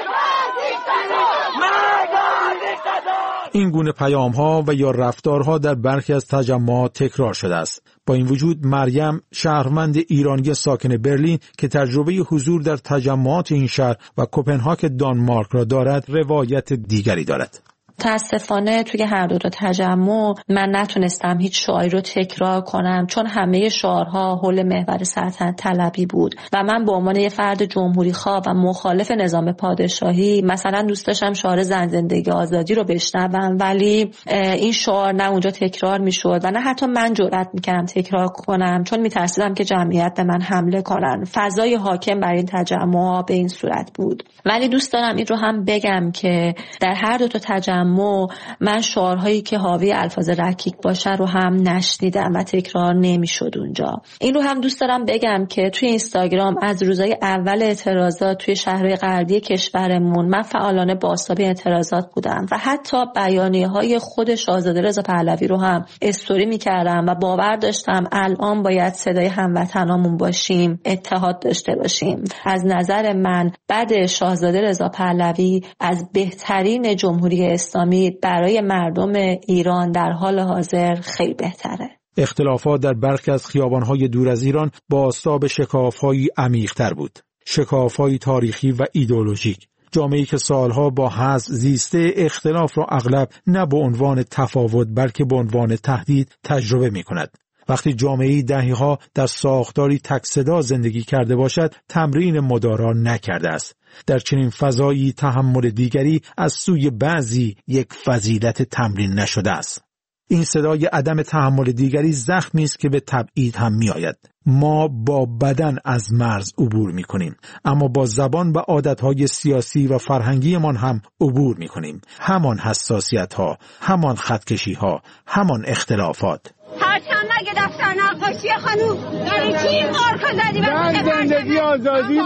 مگار دیکتاتور. این گونه پیام‌ها و یا رفتارها در برخی از تجمعات تکرار شده است. با این وجود مریم، شهروند ایرانی ساکن برلین که تجربه حضور در تجمعات این شهر و کوپنهاگ دانمارک را دارد، روایت دیگری دارد. متاسفانه توی هر دو تا تجمع من نتونستم هیچ شعاری رو تکرار کنم، چون همه شعارها حول محور سلطنت طلبی بود و من به عنوان یه فرد جمهوری خواه و مخالف نظام پادشاهی مثلا دوست داشتم شعار زن زندگی آزادی رو بشنوم، ولی این شعار نه اونجا تکرار میشد و نه حتی من جرئت میکردم تکرار کنم، چون میترسیدم که جمعیت به من حمله کنن. فضای حاکم بر این تجمع به این صورت بود. ولی دوست دارم این رو هم بگم که در هر دو تا تجمع من شعارهایی که حاوی الفاظ رکیک باشه رو هم نشنیدم و تکرار نمیشد اونجا. این رو هم دوست دارم بگم که توی اینستاگرام از روزهای اول اعتراضات توی شهرهای غربی کشورمون من فعالانه بازتاب اعتراضات بودم و حتی بیانیه‌های خود شاهزاده رضا پهلوی رو هم استوری میکردم و باور داشتم الان باید صدای هموطنامون باشیم، اتحاد داشته باشیم. از نظر من بعد شاهزاده رضا پهلوی از بهترین جمهوری اسلامی برای مردم ایران در حال حاضر خیلی بهتره. اختلافات در برخی از خیابان‌های دور از ایران بازتاب شکاف‌هایی عمیق‌تر بود. شکاف‌های تاریخی و ایدئولوژیک. جامعه‌ای که سالها با حزب زیسته، اختلاف را اغلب نه به عنوان تفاوت بلکه به عنوان تهدید تجربه می‌کند. وقتی جامعه‌ای دهه‌ها در ساختاری تک صدا زندگی کرده باشد، تمرین مدارا نکرده است. در چنین فضایی تحمل دیگری از سوی بعضی یک فضیلت تمرین نشده است. این صدای عدم تحمل دیگری زخمی است که به تبعید هم می آید. ما با بدن از مرز عبور می کنیم، اما با زبان و عادتهای سیاسی و فرهنگی من هم عبور می کنیم. همان حساسیت ها، همان خطکشی ها، همان اختلافات. پرچم نگه دفتر نقاشی خانوم داری چی مارکا زدی زن زندگی آزادی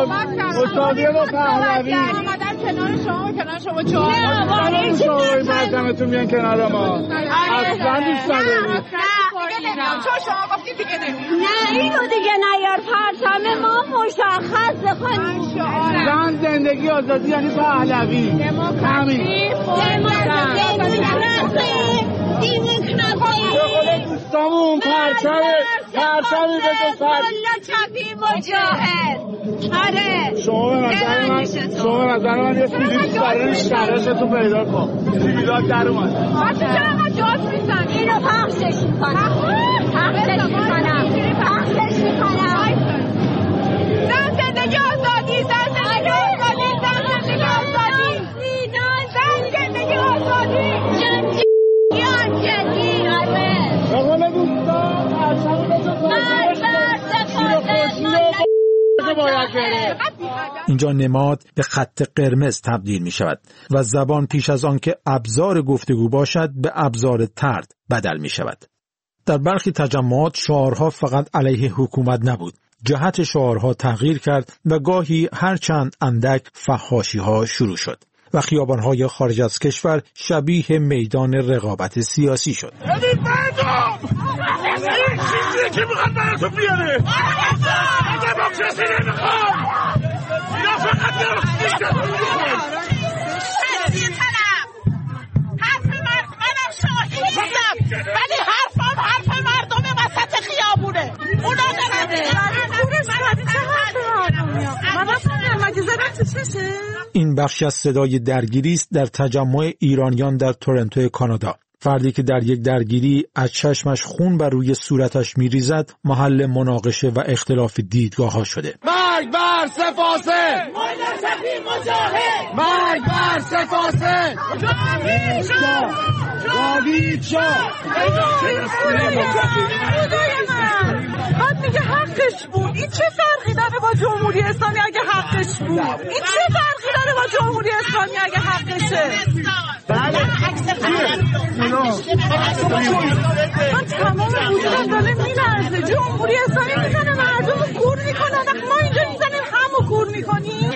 مساویه با پهلوی آمدن کنار شما و کنار شما چهار نه شما مردمتون بیان کنار ما اصلا دوست نداریم چون شما گفتی دیگه نه اینو دیگه نیار پرچم ما مشخص خانوم زن زندگی آزادی یعنی پهلوی همین دوستامون پرچمی بزن کلا چپی مجاهد آره شما به نظر من یه فیلیپس برای شرشتو پیدا کن فیلیپس در اومد بچه چرا جاز میزن اینو پخشش میکنم زن زندگی آزادی زن زندگی آزادی زن زندگی آزادی اینجا نماد به خط قرمز تبدیل می شود و زبان پیش از آن که ابزار گفتگو باشد به ابزار طرد بدل می شود. در برخی تجمعات شعارها فقط علیه حکومت نبود. جهت شعارها تغییر کرد و گاهی هر چند اندک فحاشی‌ها شروع شد و خیابان‌های خارج از کشور شبیه میدان رقابت سیاسی شد. ببین مردم! این چیزیه که میخواد براتون بیاره! دموکراسی نمیخواد! اینا فقط دموکراسی حرف منم شاهدم ولی حرف مردم وسط خیابونه اونا این بخشی از صدای درگیری است در تجمع ایرانیان در تورنتو کانادا. فردی که در یک درگیری از چشمش خون بر روی صورتش میریزد محل مناقشه و اختلاف دیدگاه‌ها شده. مرگ بر سفاسه! مرگ بر سفاسه! جاوید شاه! بعد میگه حقش بود. این چه فرقی داره با جمهوری اسلامی اگه حقش بود؟ این چه فرقی داره با جمهوری اسلامی اگه حقشه؟ بله من تمام وجودم داره میلرزه. جمهوری اسلامی میزنه مردم رو کور میکنه، ما اینجا میزنیم همو کور میکنیم.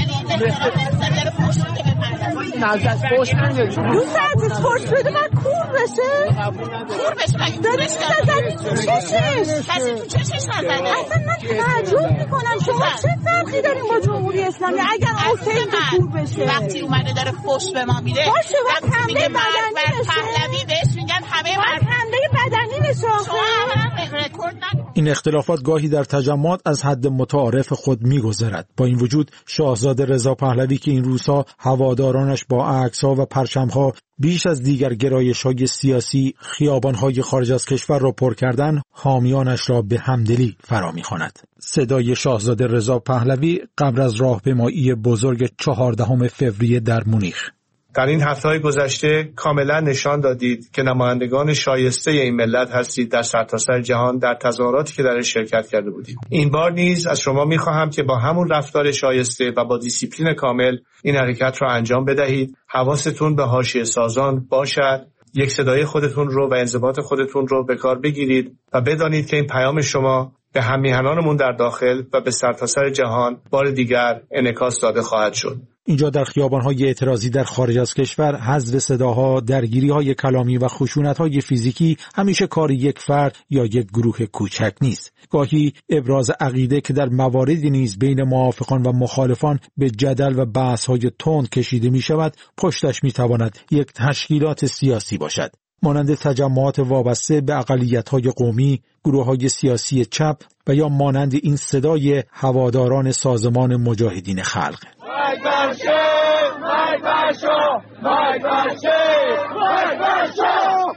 نزد پشت نمیدونی دوست عزیز پشت بده من کور بشه؟ کور بشه داری میزنی تو چشش؟ کسی تو چشش نزده. اصلا من تعجب میکنم شما چه فرقی داریم با جمهوری اسلامی اگر حسین کور بشه؟ وقتی اومده داره فحش به ما میده باشه وقت میگه حمله مرگ بر بدنی پهلوی بهش میگن همه وقت حمله بدنی بشه. شما هم رکورد نکنید. این اختلافات گاهی در تجمعات از حد متعارف خود می‌گذرد. با این وجود شاهزاده رضا پهلوی که این روزها هوادارانش با عکس‌ها و پرچم‌ها بیش از دیگر گرایش‌های سیاسی خیابان‌های خارج از کشور را پر کردند، حامیانش را به همدلی فرا می‌خواند. صدای شاهزاده رضا پهلوی قبل از راهپیمایی بزرگ 14 فوریه در مونیخ. در این هفته‌های گذشته کاملا نشان دادید که نمایندگان شایسته این ملت هستید در سرتاسر جهان در تظاهراتی که در شرکت کرده بودید. این بار نیز از شما می‌خواهم که با همون رفتار شایسته و با دیسیپلین کامل این حرکت را انجام بدهید. حواستون به حاشیه سازان باشد. یک صدای خودتون رو و انضباط خودتون رو به کار بگیرید و بدانید که این پیام شما به هم‌میهنانمون در داخل و به سرتاسر جهان بار دیگر انعکاس داده خواهد شد. اینجا در خیابان‌های اعتراضی در خارج از کشور حذف صداها، درگیری‌های کلامی و خشونت‌های فیزیکی همیشه کار یک فرد یا یک گروه کوچک نیست. گاهی ابراز عقیده که در مواردی نیز بین موافقان و مخالفان به جدل و بحث‌های تند کشیده می‌شود، پشتش می‌تواند یک تشکیلات سیاسی باشد. مانند تجمعات وابسته به اقلیت‌های قومی، گروه‌های سیاسی چپ و یا مانند این صدای هواداران سازمان مجاهدین خلق. مرگ بر شاه! مرگ بر شاه! مرگ بر شاه! مرگ بر شاه!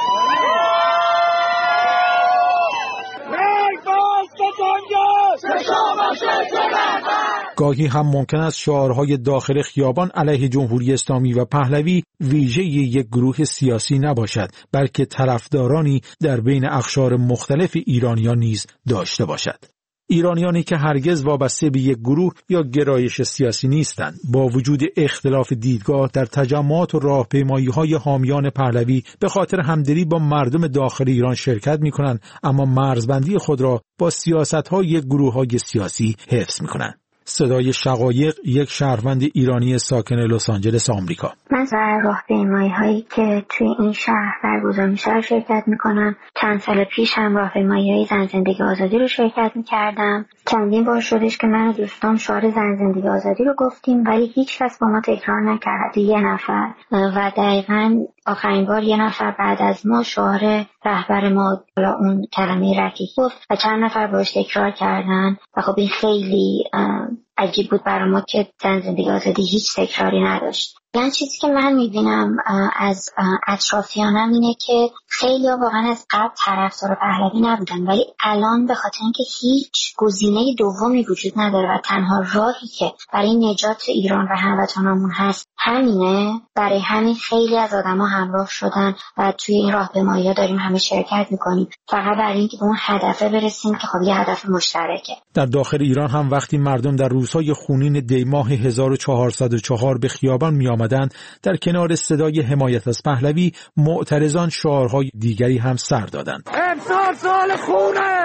مرگ بر ستانگاه! شاه گاهی هم ممکن است شعارهای داخل خیابان علیه جمهوری اسلامی و پهلوی ویژه یک گروه سیاسی نباشد، بلکه طرفدارانی در بین اقشار مختلف ایرانیان نیز داشته باشد. ایرانیانی که هرگز وابسته به یک گروه یا گرایش سیاسی نیستند، با وجود اختلاف دیدگاه در تجمعات و راهپیمایی‌های حامیان پهلوی به خاطر همدلی با مردم داخل ایران شرکت می‌کنند، اما مرزبندی خود را با سیاست‌های یک گروه‌های سیاسی حفظ می‌کنند. صدای شقایق، یک شهروند ایرانی ساکن لس آنجلس آمریکا. من در راهپیمایی‌هایی که توی این شهر برگزار میشه شرکت میکنم. چند سال پیش هم راهپیمایی‌های زن زندگی آزادی رو شرکت میکردم. چندین بار شدش که من و دوستان شعار زن زندگی آزادی رو گفتیم ولی هیچ کس با ما تکرار نکرد. یه نفر و دقیقاً آخرین بار یه نفر بعد از ما شعار رهبر ما اون کلمه رکی گفت و چند نفر باش تکرار کردن و خب این خیلی عجیب بود برای ما که زن زندگی آزادی هیچ تکراری نداشت. یعنی چیزی که من میبینم از اطرافیانم اینه که خیلی ها واقعا از قبل طرفدار پهلوی نبودن، ولی الان به خاطر اینکه هیچ گزینه دومی وجود نداره و تنها راهی که برای نجات ایران و هموطنامون هست همینه، برای همین خیلی از آدما همراه شدن و توی این راهپیمایی‌ها داریم همه شرکت میکنیم، فقط برای اینکه به اون هدف برسیم که خب یه هدف مشترکه. در داخل ایران هم وقتی مردم در روزهای خونین دی ماه 1404 به خیابان می آمدند، در کنار صدای حمایت از پهلوی معترضان شعارهای دیگری هم سر دادند. امسال سال خونه،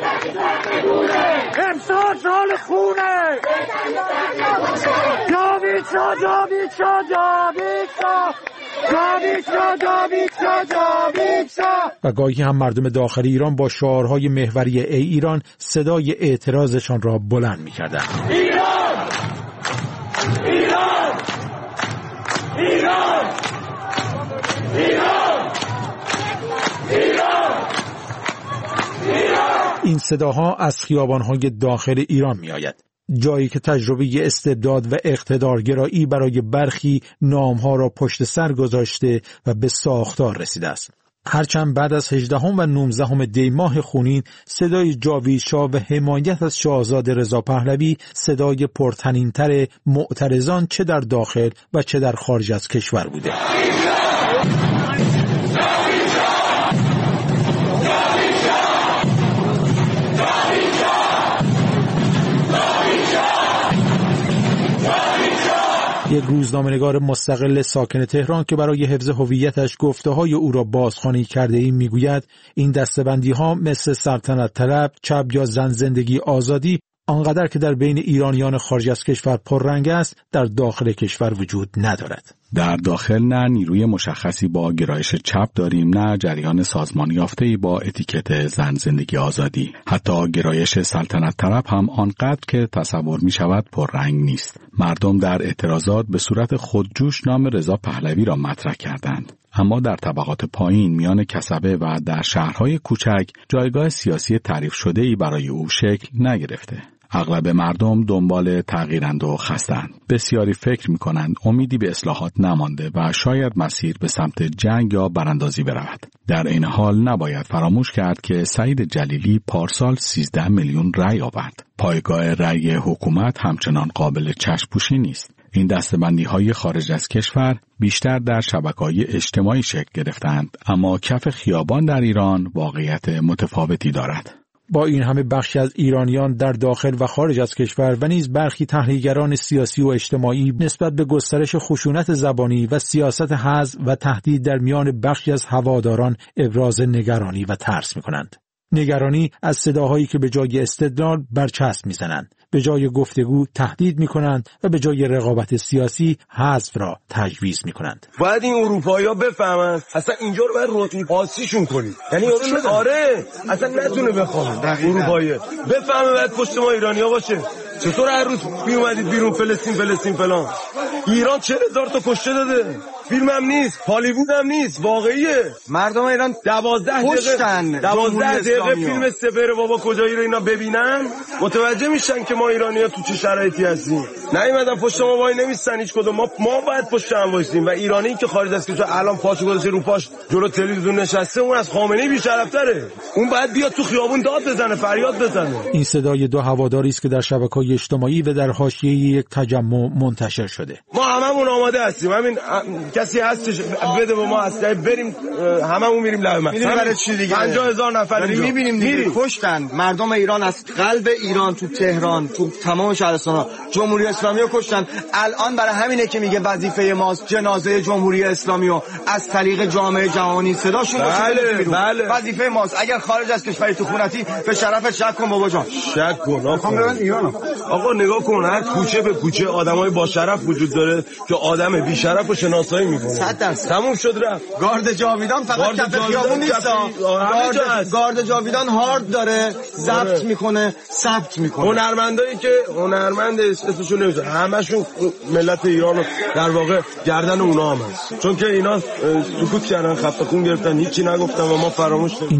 امسال سال خونه، جاوید شاه، جاوید شاه، جاوید شاه، جاوید شاه، جاوید شاه، جاوید شاه. و گاهی هم مردم داخل ایران با شعارهای محوری ای ایران صدای اعتراضشان را بلند می‌کردند. ایران، ایران، ایران، ایران، ایران، ایران. این صداها از خیابان‌های داخل ایران می‌آید، جایی که تجربه استبداد و اقتدارگرایی برای برخی نامها را پشت سر گذاشته و به ساختار رسیده است. هرچند بعد از 18 و 19 دی ماه خونین صدای جاوید شاه و حمایت از شاهزاده رضا پهلوی صدای پرطنین‌تر معترضان چه در داخل و چه در خارج از کشور بوده. یک روزنامه‌نگار مستقل ساکن تهران که برای حفظ هویتش گفته‌های او را بازخوانی کرده ای میگوید این دسته‌بندی‌ها مثل سلطنت طلب، چپ یا زن زندگی آزادی آنقدر که در بین ایرانیان خارج از کشور پررنگ است در داخل کشور وجود ندارد. در داخل نه نیروی مشخصی با گرایش چپ داریم، نه جریان سازمانی یافته‌ای با اتیکت زن زندگی آزادی. حتی گرایش سلطنت طلب هم آنقدر که تصور می شود پررنگ نیست. مردم در اعتراضات به صورت خودجوش نام رضا پهلوی را مطرح کردند. اما در طبقات پایین میان کسبه و در شهرهای کوچک جایگاه سیاسی تعریف شده‌ای برای او شکل نگرفته. اغلب مردم دنبال تغییرند و خستند. بسیاری فکر می‌کنند امیدی به اصلاحات نمانده و شاید مسیر به سمت جنگ یا براندازی برود. در این حال نباید فراموش کرد که سعید جلیلی پارسال 13 میلیون رأی آورد. پایگاه رأی حکومت همچنان قابل چشم‌پوشی نیست. این دسته‌بندی‌های خارج از کشور بیشتر در شبکه‌های اجتماعی شکل گرفتند، اما کف خیابان در ایران واقعیت متفاوتی دارد. با این همه بخشی از ایرانیان در داخل و خارج از کشور و نیز برخی تحلیلگران سیاسی و اجتماعی نسبت به گسترش خشونت زبانی و سیاست حذف و تهدید در میان بخشی از هواداران ابراز نگرانی و ترس می‌کنند. نگرانی از صداهایی که به جای استدلال برچسب می‌زنند، به جای گفتگو تهدید می‌کنند و به جای رقابت سیاسی حذف را تجویز می‌کنند. باید این اروپایی‌ها بفهمن اصلا اینجا رو باید روتین پاسیشون کنید. یعنی آره اصلا نتونه بخوام اروپایی بفهمه باید پشت ما ایرانی‌ها باشه. چطور هر روز میومدید بیرون فلسطین فلان؟ ایران 40,000 تا کشته داده. فیلم هم نیست، هالیوود هم نیست، واقعیه. مردم ایران 12 دقیقه فیلم سپهر بابا کجایی رو اینا ببینن متوجه میشن که ما ایرانی‌ها تو چه شرایطی هستیم. نیومدن پشت ما وای نمیستن هیچ کدوم. ما باید پشت هم وایسیم و ایرانی که خارج از کشور الان پاشو گذاشته رو پاش جلو تلویزیون نشسته اون از خامنه‌ای بی‌شرف‌تره. اون باید بیاد تو خیابون داد بزنه، فریاد بزنه. این صدای دو هواداری است که در شبکه‌های اجتماعی و در حاشیه یک تجمع منتشر شده. ما هممون آماده هستیم. همین کسی هستش بده به ما هستی بریم هممون میریم لب میدونی برای چی دیگه 50,000 نفر میبینیم دیگه کشتن مردم ایران از قلب ایران تو تهران تو تمام شهرستان‌ها جمهوری اسلامی رو کشتن. الان برای همینه که میگه وظیفه ماست جنازه جمهوری اسلامی رو از طریق جامعه جهانی صداشون بشه. بله. وظیفه ماست. اگر خارج از کشوری تو خونتی به شرف شک کن بابا جان. شک کن آقا نگاه کن هر کوچه به کوچه آدمای با شرف وجود داره که آدم بی شرف رو شناسایی میکنه. 100% تموم شد رفت. گارد جاویدان فقط کف خیابون نیست. گارد جاویدان هارد داره ضبط میکنه ثبت میکنه. هنرمندایی که هنرمند اسمشون نمیشه همشون ملت ایرانو در واقع گردن اونا هم هست. چون که اینا سکوت کردن خفه خون گرفتن هیچی نگفتن و ما فراموش کردیم. اینجا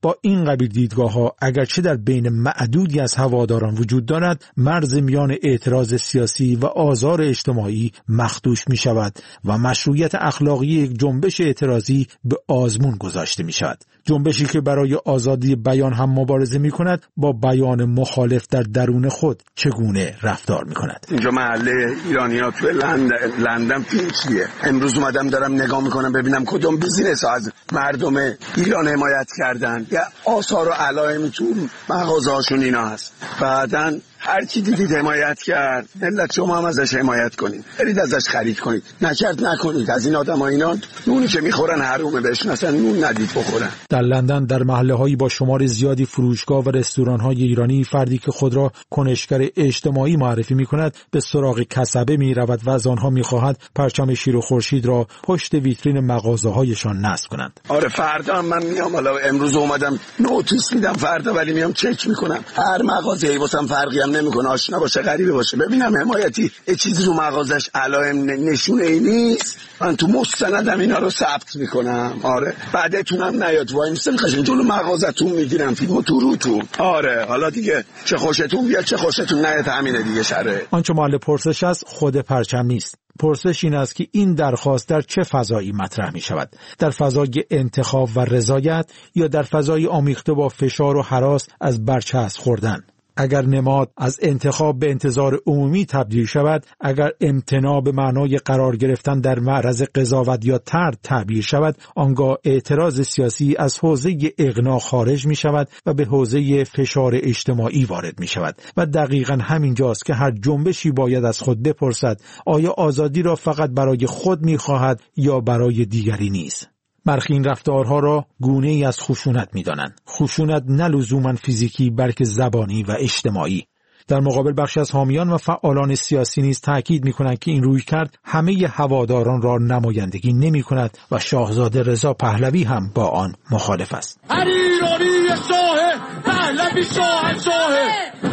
با این قبیل دیدگاه‌ها اگرچه در بین معدودی از هواداران وجود دارد، مرز میان اعتراض سیاسی و آزار اجتماعی مخدوش می شود و مشروعیت اخلاقی یک جنبش اعتراضی به آزمون گذاشته می شود. جنبشی که برای آزادی بیان هم مبارزه می کند، با بیان مخالف در درون خود چگونه رفتار می کند؟ اینجا محله ایرانی‌ها توی لندن فینچلیه. امروز اومدم دارم نگاه میکنم ببینم کدوم بیزینس از مردم ایران حمایت کردن یا آثار و علائمی تو مغازه‌هاشون اینا هست. بعداً هر کی دیدید حمایت کرد، ملت شما هم ازش حمایت کنید، برید ازش خرید کنید، نکرد نکنید. از این آدم‌ها اینا نونی که میخورن حرومه، بهشون اصلا نون ندید بخورن. در لندن در محله‌هایی با شمار زیادی فروشگاه و رستوران‌های ایرانی، فردی که خود را کنشگر اجتماعی معرفی می‌کند به سراغ کسبه می‌رود و از آنها می‌خواهد پرچم شیر و خورشید را پشت ویترین مغازه‌هایشان نصب کنند. آره فردا من میام، حالا امروز اومدم نوتیس میدم، فردا ولی میام چک می‌کنم. هر مغازه‌ای واسم فرقی هم نمی‌کنه، آشنا باشه غریبه باشه، ببینم حمایتی یه چیزی رو مغازش علائم نشونه ای نیست، من تو مستندم اینا رو ثبت میکنم. آره بعدتونم نیاد وای میستم خشن جلو مغازتون میگیرم فیلمو تو روتون. آره حالا دیگه چه خوشتون بیاد چه خوشتون نیاد، همینه دیگه شره. آنچه محل پرسش است خود پرچم نیست. پرسش این است که این درخواست در چه فضایی مطرح می شود؟ در فضای انتخاب و رضایت یا در فضای آمیخته با فشار و هراس از برچسب خوردن؟ اگر نماد از انتخاب به انتظار عمومی تبدیل شود، اگر امتناع به معنای قرار گرفتن در معرض قضاوت یا طرد تعبیر شود، آنگاه اعتراض سیاسی از حوزه اقناع خارج می شود و به حوزه فشار اجتماعی وارد می شود. و دقیقاً همین جاست که هر جنبشی باید از خود بپرسد آیا آزادی را فقط برای خود می خواهد یا برای دیگری نیز؟ برخی این رفتارها را گونه ای از خشونت می دانند. خشونت نه لزوماً فیزیکی بلکه زبانی و اجتماعی. در مقابل بخشی از حامیان و فعالان سیاسی نیز تأکید می کنند که این رویکرد همه هواداران را نمایندگی نمی کند و شاهزاده رضا پهلوی هم با آن مخالف است. هر ایرانی شاه، پهلوی شاهنشاه،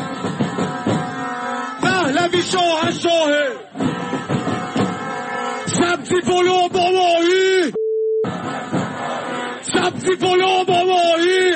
پهلوی شاهنشاه، سبزی پلو بابایی، سبزی پلو بابایی،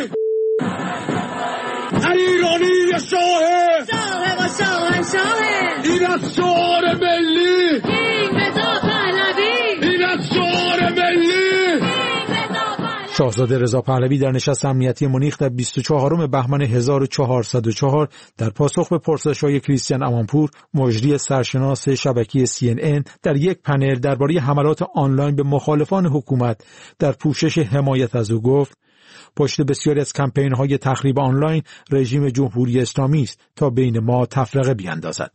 هر ایرانی شاهه، شاهه و شاهنشاهه، این از شعار ملی، این رضا پهلوی، این از شعار ملی. شاهزاده رضا پهلوی در نشست امنیتی مونیخ در 24 بهمن 1404 در پاسخ به پرسش‌های کریستیان امانپور، مجری سرشناس شبکه CNN، در یک پنل درباره حملات آنلاین به مخالفان حکومت در پوشش حمایت از او گفت: پشت بسیاری از کمپین‌های تخریب آنلاین رژیم جمهوری اسلامی است تا بین ما تفرقه بیاندازد.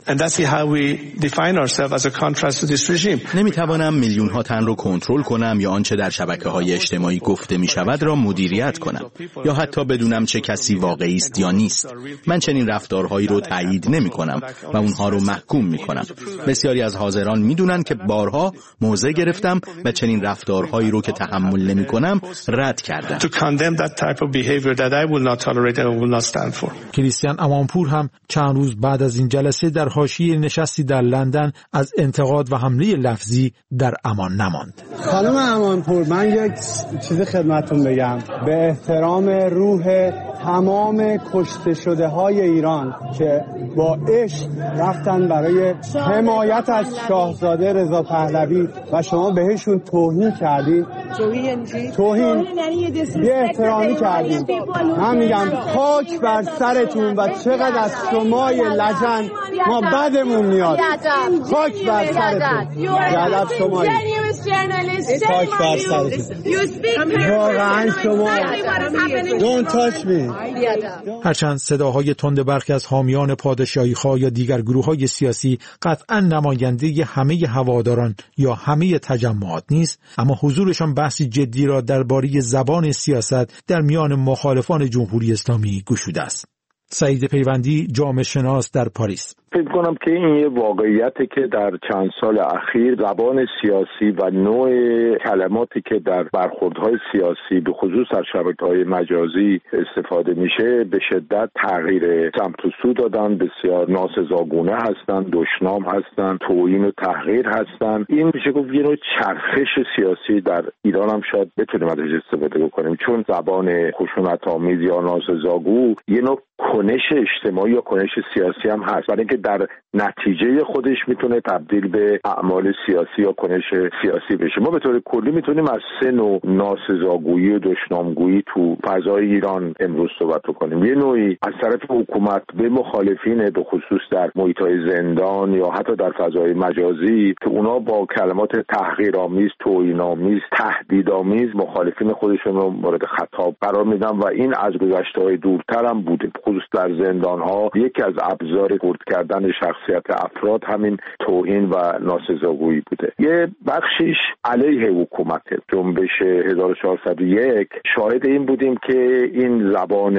نمی‌توانم میلیون‌ها تن را کنترل کنم یا آنچه در شبکه‌های اجتماعی گفته می‌شود را مدیریت کنم یا حتی بدونم چه کسی واقعی است یا نیست. من چنین رفتارهایی را تایید نمی‌کنم و اونها را محکوم می‌کنم. بسیاری از حاضران می‌دونن که بارها موضع گرفتم و چنین رفتارهایی را که تحمل نمی‌کنم رد کردم. type of behavior that I will not tolerate and I will not stand for. کریستیان امانپور هم چند روز بعد از این جلسه در حاشیه نشستی در لندن از انتقاد و حمله لفظی در امان نماند. خانم امانپور، من یک چیز خدمتتون بگم. به احترام روح تمام کشته شده های ایران که با عشق رفتن برای حمایت از شاهزاده رضا پهلوی و شما بهشون توهین کردید، توهین بی احترامی کردید. من میگم خاک بر سرتون و چقدر از شمای لجن ما بدمون میاد. خاک بر سرتون، یادب شمایی، خاک بر سرتون، واقعا شما. Don't touch me. هرچند صداهای تند برخی از حامیان پادشاهی‌خواه یا دیگر گروه‌های سیاسی قطعاً نماینده همه هواداران یا همه تجمعات نیست، اما حضورشان بحثی جدی را درباره زبان سیاست در میان مخالفان جمهوری اسلامی گشوده است. سعید پیوندی، جامعه شناس در پاریس: فکر کنم که این یه واقعیتی که در چند سال اخیر زبان سیاسی و نوع کلماتی که در برخوردهای سیاسی به خصوص در شبکه‌های مجازی استفاده میشه به شدت تغییر سمت و سو دادن، بسیار ناسزاگونه هستن، دشنام هستن، توهین و تحقیر هستن. این میشه گفت یه نوع چرخش سیاسی در ایران هم شاید بتونیم ازش استفاده بکنیم، چون زبان خشونت‌آمیز یا ناسزاگو یه نوع کنش اجتماعی یا کنش سیاسی هم هست، برای اینکه در نتیجه خودش میتونه تبدیل به اعمال سیاسی یا کنش سیاسی بشه. ما به طور کلی میتونیم از سه نوع ناسزاگویی و دشنامگویی تو فضای ایران امروز صحبت کنیم. یه نوعی از طرف حکومت به مخالفین، به خصوص در محیط‌های زندان یا حتی در فضای مجازی، که اونا با کلمات تحقیرآمیز، توهین‌آمیز، تهدیدآمیز مخالفین خودشون رو مورد خطاب قرار میدن و این از گذشته‌های دورتر هم بوده. خصوص در زندان‌ها یکی از ابزار خرد کردن شخصیت افراد همین توهین و ناسزاگویی بوده. یه بخشیش علیه حکومت. جنبش 1401 شاهد این بودیم که این زبان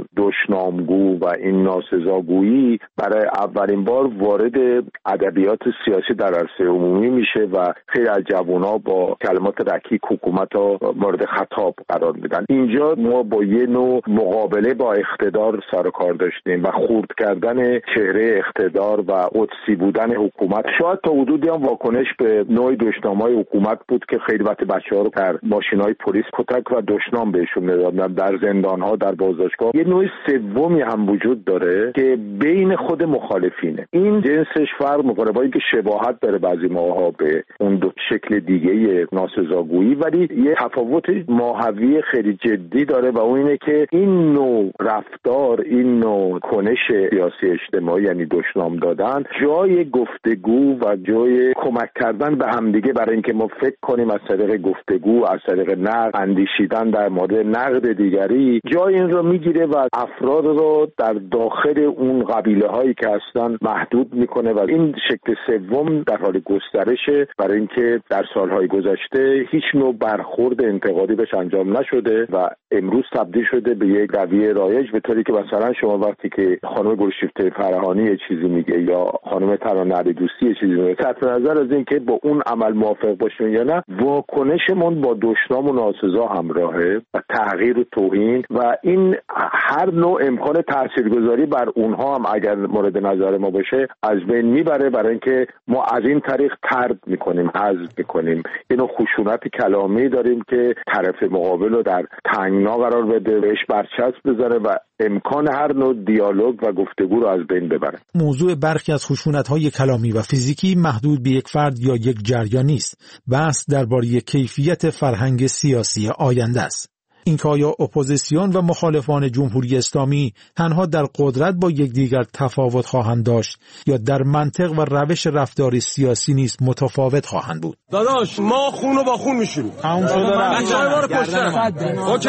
دشنامگو و این ناسزاگویی برای اولین بار وارد ادبیات سیاسی در عرصه عمومی میشه و خیلی از جوان‌ها با کلمات رکیک حکومت ها مورد خطاب قرار میدن. اینجا ما با یه نوع مقابله با اقتدار سر و کار داشتیم و خرد کردن چهره اقتدار و قدسی بودن حکومت. شاید تا حدودی هم واکنش به نوع دشنام‌های حکومت بود که خیلی وقت بچه‌ها رو در ماشین‌های پلیس کتک و دشنام بهشون می‌دادن، در زندان‌ها، در بازداشتگاه. یه نوع سومی هم وجود داره که بین خود مخالفینه. این جنسش فرق می‌کنه، با اینکه شباهت داره بعضی موقع‌ها به اون دو شکل دیگه ناسزاگویی، ولی یه تفاوت ماهوی خیلی جدی داره و اون اینه که این نوع رفتار، این نوع کنش سیاسی اجتماعی یعنی دشنام دادن، جای گفتگو و جای کمک کردن به همدیگه برای اینکه ما فکر کنیم از طریق گفتگو، از طریق نقد، اندیشیدن در مورد نقد دیگری، جای این رو میگیره و افراد رو در داخل اون قبیله هایی که هستن محدود میکنه و این شکل سوم در حال گسترشه، برای اینکه در سالهای گذشته هیچ نوع برخورد انتقادی بهش انجام نشده و امروز تبدیل شده به یک رویه رایج، به طوری که مثلا شما وقتی که خانم گلشیفته فرهانی یه چیزی میگه یا خانم ترانه علیدوستی یه چیزی میگه، صرف نظر از این که با اون عمل موافق باشیم یا نه، واکنشمون با دشنام و ناسزا همراهه و تحقیر و توهین و این هر نوع امکان تاثیرگذاری بر اونها هم اگر مورد نظر ما باشه از بین میبره، برای اینکه ما از این طریق طرد میکنیم، حذف میکنیم. یه نوع خشونت کلامی داریم که طرف مقابل رو در تنگنا قرار بده، بهش برچسب بذاره و امکان هر نوع دیالوگ و گفتگو رو از بین ببره. موضوع برخی از خشونت‌های کلامی و فیزیکی محدود به یک فرد یا یک جریان نیست. بحث درباره کیفیت فرهنگ سیاسی آینده است. اینکه آیا اپوزیسیون و مخالفان جمهوری اسلامی تنها در قدرت با یکدیگر تفاوت خواهند داشت یا در منطق و روش رفتار سیاسی نیز متفاوت خواهند بود؟ داداش ما خون رو با خون میشوریم. تموم شد رفت. بچه‌ها ما رو کشتن. اوکی.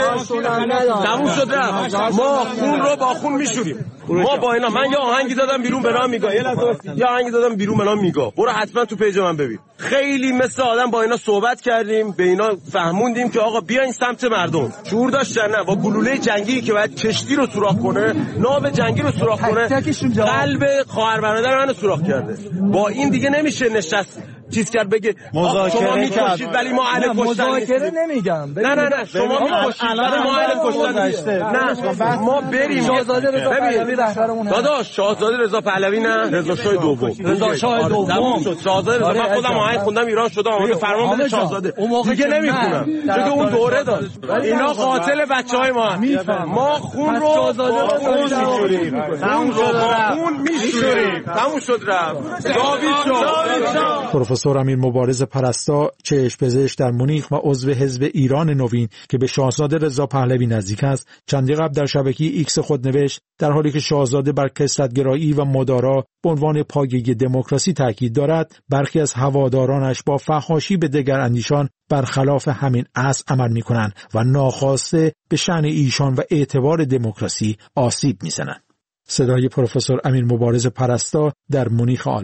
تموم شد رفت. ما خون رو با خون میشوریم. ما با اینا من یه آهنگی دادم بیرون به نام میگا. یه آهنگی دادم بیرون به نام میگا. برو حتما تو پیج من ببین. خیلی مثل آدم با اینا صحبت کردیم، به اینا فهموندیم که آقا بیاین سمت مردم. شعور داشتن نه با گلوله جنگی که باید کشتی رو سوراخ کنه، ناو جنگی رو سوراخ کنه، قلب خواهر برادر منو سوراخ کرده. با این دیگه نمیشه نشست چیز کرد بگه شما میکشید ولی ما اهل کشتن مذاکره نمیگم. نه شما میکشید ولی ما اهل کشتن. نه ما بریم شاهزاده رضا پهلوی رهبرمون. داداش شاهزاده رضا پهلوی نه، رضا شاه دوم. رضا شاه دوم. شاهزاده رضا من خودم آهنگ خوندم ایران شده آماده فرمان بده شاهزاده. دیگه نمیخونم. چون اون دوره داشت. اینا قاتل بچهای ما. ما خون رو میشوریم. تموم شد رفت. پروفسور امیر مبارز پرستا، چشم‌پزشک در مونیخ و عضو حزب ایران نوین که به شاهزاده رضا پهلوی نزدیک است، چندی قبل در شبکه ایکس خود نوشت در حالی که شاهزاده بر کثرت‌گرایی و مدارا به عنوان پایه دموکراسی تاکید دارد، برخی از هوادارانش با فحاشی به دگراندیشان برخلاف همین اصل عمل می‌کنند و ناخواسته به شأن ایشان و اعتبار دموکراسی آسیب می‌زنند. صدای پروفسور امیر مبارز پرستا در مونیخ آلمان.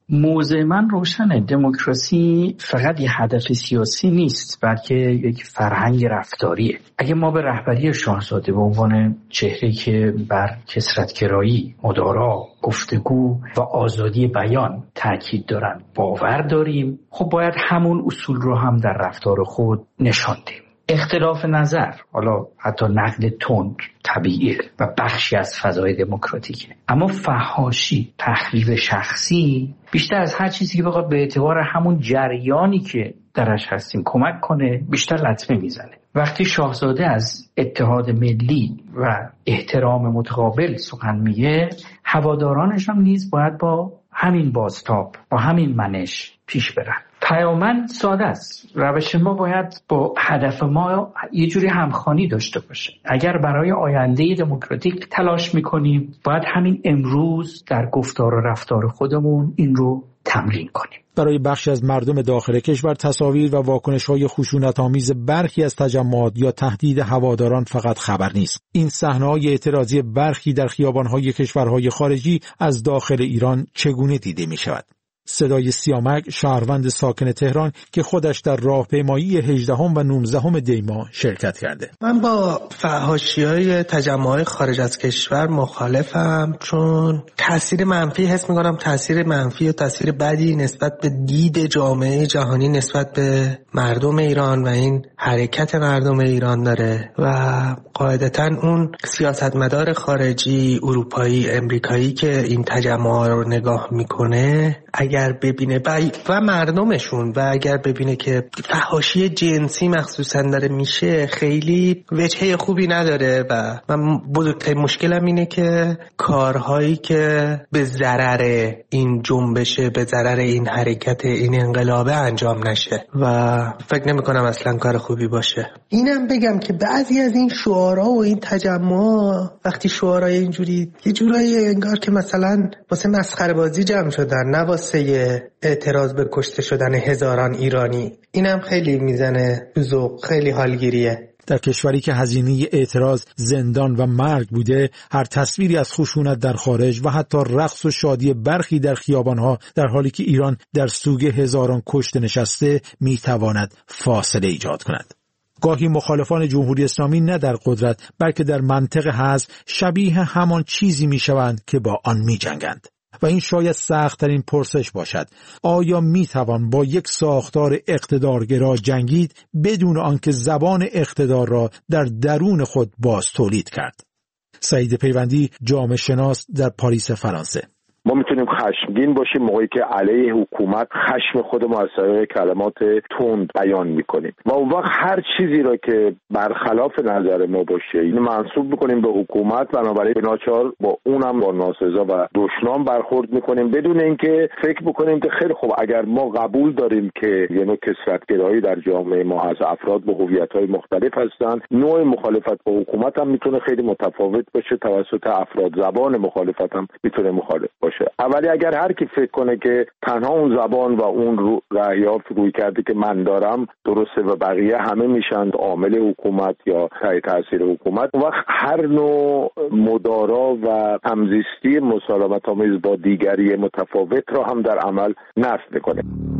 موضع من روشنه. دموکراسی فقط یه هدف سیاسی نیست، بلکه یک فرهنگ رفتاریه. اگه ما به رهبری شاهزاده به عنوان چهره‌ای که بر کثرت‌گرایی، مدارا، گفتگو و آزادی بیان تاکید دارن باور داریم، خب باید همون اصول رو هم در رفتار خود نشان دهیم. اختلاف نظر، حالا حتی نقد تند، طبیعیه و بخشی از فضای دموکراتیکه، اما فحاشی، تخریب شخصی بیشتر از هر چیزی که بخواد به اعتبار همون جریانی که درش هستیم کمک کنه بیشتر لطمه میزنه. وقتی شاهزاده از اتحاد ملی و احترام متقابل سخن میگه، هوادارانش هم نیز باید با همین بازتاب، با همین منش پیش برن. پیامد ساده است. روش ما باید با هدف ما یه جوری همخوانی داشته باشه. اگر برای آینده دموکراتیک تلاش میکنیم، باید همین امروز در گفتار و رفتار خودمون این رو تمرین کنیم. برای بخشی از مردم داخل کشور تصاویر و واکنش‌های خشونت‌آمیز برخی از تجمعات یا تهدید هواداران فقط خبر نیست. این صحنه‌های اعتراضی برخی در خیابان‌های کشورهای خارجی از داخل ایران چگونه دیده می‌شود؟ صدای سیامک، شهروند ساکن تهران که خودش در راهپیمایی 18 و 19 دی ماه شرکت کرده. من با فحاشی‌های تجمعات خارج از کشور مخالفم، چون تاثیر منفی حس می‌کنم، تاثیر منفی و تاثیر بدی نسبت به دید جامعه جهانی نسبت به مردم ایران و این حرکت مردم ایران داره و قاعدتاً اون سیاستمدار خارجی، اروپایی، امریکایی که این تجمعات رو نگاه میکنه، اگر ببینه و مردمشون و اگر ببینه که فحاشی جنسی مخصوصا داره میشه، خیلی وجهه خوبی نداره و من بزرگترین مشکلم اینه که کارهایی که به ضرر این جنبشه، به ضرر این حرکت، این انقلابه انجام نشه و فکر نمی کنم اصلا کار خوبی باشه. اینم بگم که بعضی از این شعارها و این تجمع وقتی شعارهای اینجوری یه جورایی انگار که مثلا واسه مسخره بازی جمع شدن، نه واسه اعتراض به کشته شدن هزاران ایرانی، اینم خیلی میزنه ذوق، خیلی حالگیریه. در کشوری که هزینه اعتراض زندان و مرگ بوده، هر تصویری از خشونت در خارج و حتی رقص و شادی برخی در خیابانها، در حالی که ایران در سوگ هزاران کشته نشسته، میتواند فاصله ایجاد کند. گاهی مخالفان جمهوری اسلامی نه در قدرت بلکه در منطق حزب شبیه همان چیزی میشوند که با آن میجنگند. و این شاید سخت‌ترین پرسش باشد: آیا میتوان با یک ساختار اقتدارگرا جنگید بدون آنکه زبان اقتدار را در درون خود باز تولید کرد؟ سعید پیوندی، جامعه شناس در پاریس، فرانسه. ما میتونیم خشمگین باشیم موقعی که علیه حکومت خشم خودمون از طریق کلمات تند بیان میکنیم و اون وقت هر چیزی را که برخلاف نظر ما باشه اینو منسوب میکنیم به حکومت، بنابراین ناچار با اونم با ناسزا و دشنام برخورد میکنیم بدون اینکه فکر بکنیم که خیلی خوب اگر ما قبول داریم که یه نوع کثرت‌گرایی در جامعه ما هست، افراد با هویت‌های مختلف هستند، نوع مخالفت با حکومت هم میتونه خیلی متفاوت باشه، توسط افراد زبان مخالفت هم میتونه مختلف باشه. اولی اگر هر کی فکر کنه که تنها اون زبان و اون رأیافت روی کرده که من دارم درسته و بقیه همه میشن عامل حکومت یا تحت تاثیر حکومت، اون وقت هر نوع مدارا و همزیستی مسالمت‌آمیز با دیگری متفاوت را هم در عمل نصب میکنه.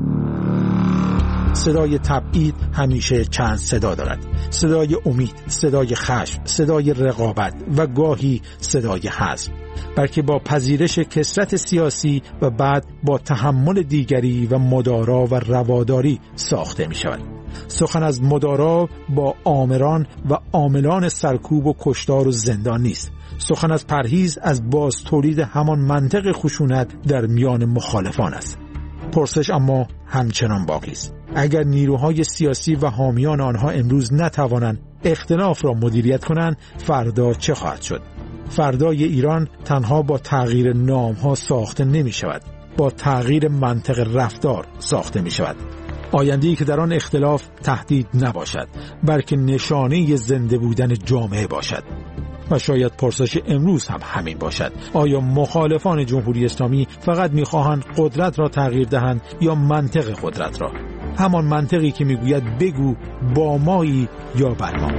صدای تبعید همیشه چند صدا دارد: صدای امید، صدای خشم، صدای رقابت و گاهی صدای حزم. بلکه با پذیرش کثرت سیاسی و بعد با تحمل دیگری و مدارا و رواداری ساخته می شود. سخن از مدارا با آمران و عاملان سرکوب و کشتار و زندان نیست. سخن از پرهیز از باز تولید همان منطق خشونت در میان مخالفان است. پرسش اما همچنان باقی است: اگر نیروهای سیاسی و حامیان آنها امروز نتوانند اختلاف را مدیریت کنند، فردا چه خواهد شد؟ فردای ایران تنها با تغییر نام‌ها ساخته نمی شود، با تغییر منطق رفتار ساخته می شود. آینده‌ای که در آن اختلاف تهدید نباشد، بلکه نشانه زنده بودن جامعه باشد. و شاید پرسش امروز هم همین باشد: آیا مخالفان جمهوری اسلامی فقط می‌خواهند قدرت را تغییر دهند یا منطق قدرت را؟ همان منطقی که میگوید بگو با مایی یا بر ما.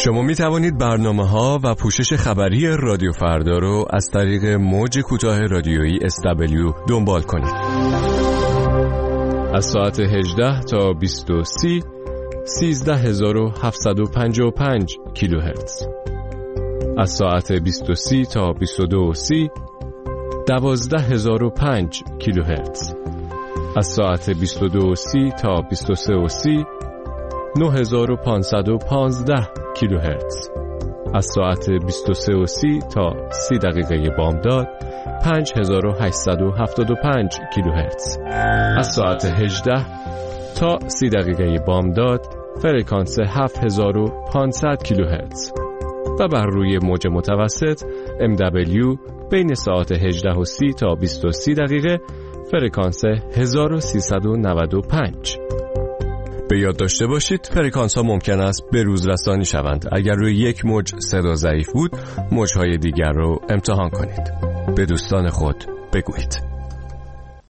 شما می توانید برنامه‌ها و پوشش خبری رادیو فردا رو از طریق موج کوتاه رادیویی SW دنبال کنید. از ساعت 18 تا 20:30 13755 کیلوهرتز. از ساعت 20:30 تا 22:30 12005 کیلوهرتز. از ساعت 22:30 تا 23:30 9515 کیلوهرتز. از ساعت 23:30 تا 30 دقیقه بامداد 5875 کیلوهرتز. از ساعت 18 تا 30 دقیقه بامداد فرکانس 7500 کیلوهرتز و بر روی موج متوسط MW بین ساعت 18:30 تا 20:30 دقیقه فرکانس 1395. به یاد داشته باشید فرکانس ها ممکن است به روز رسانی شوند. اگر روی یک موج صدا ضعیف بود، موج‌های دیگر رو امتحان کنید. به دوستان خود بگویید.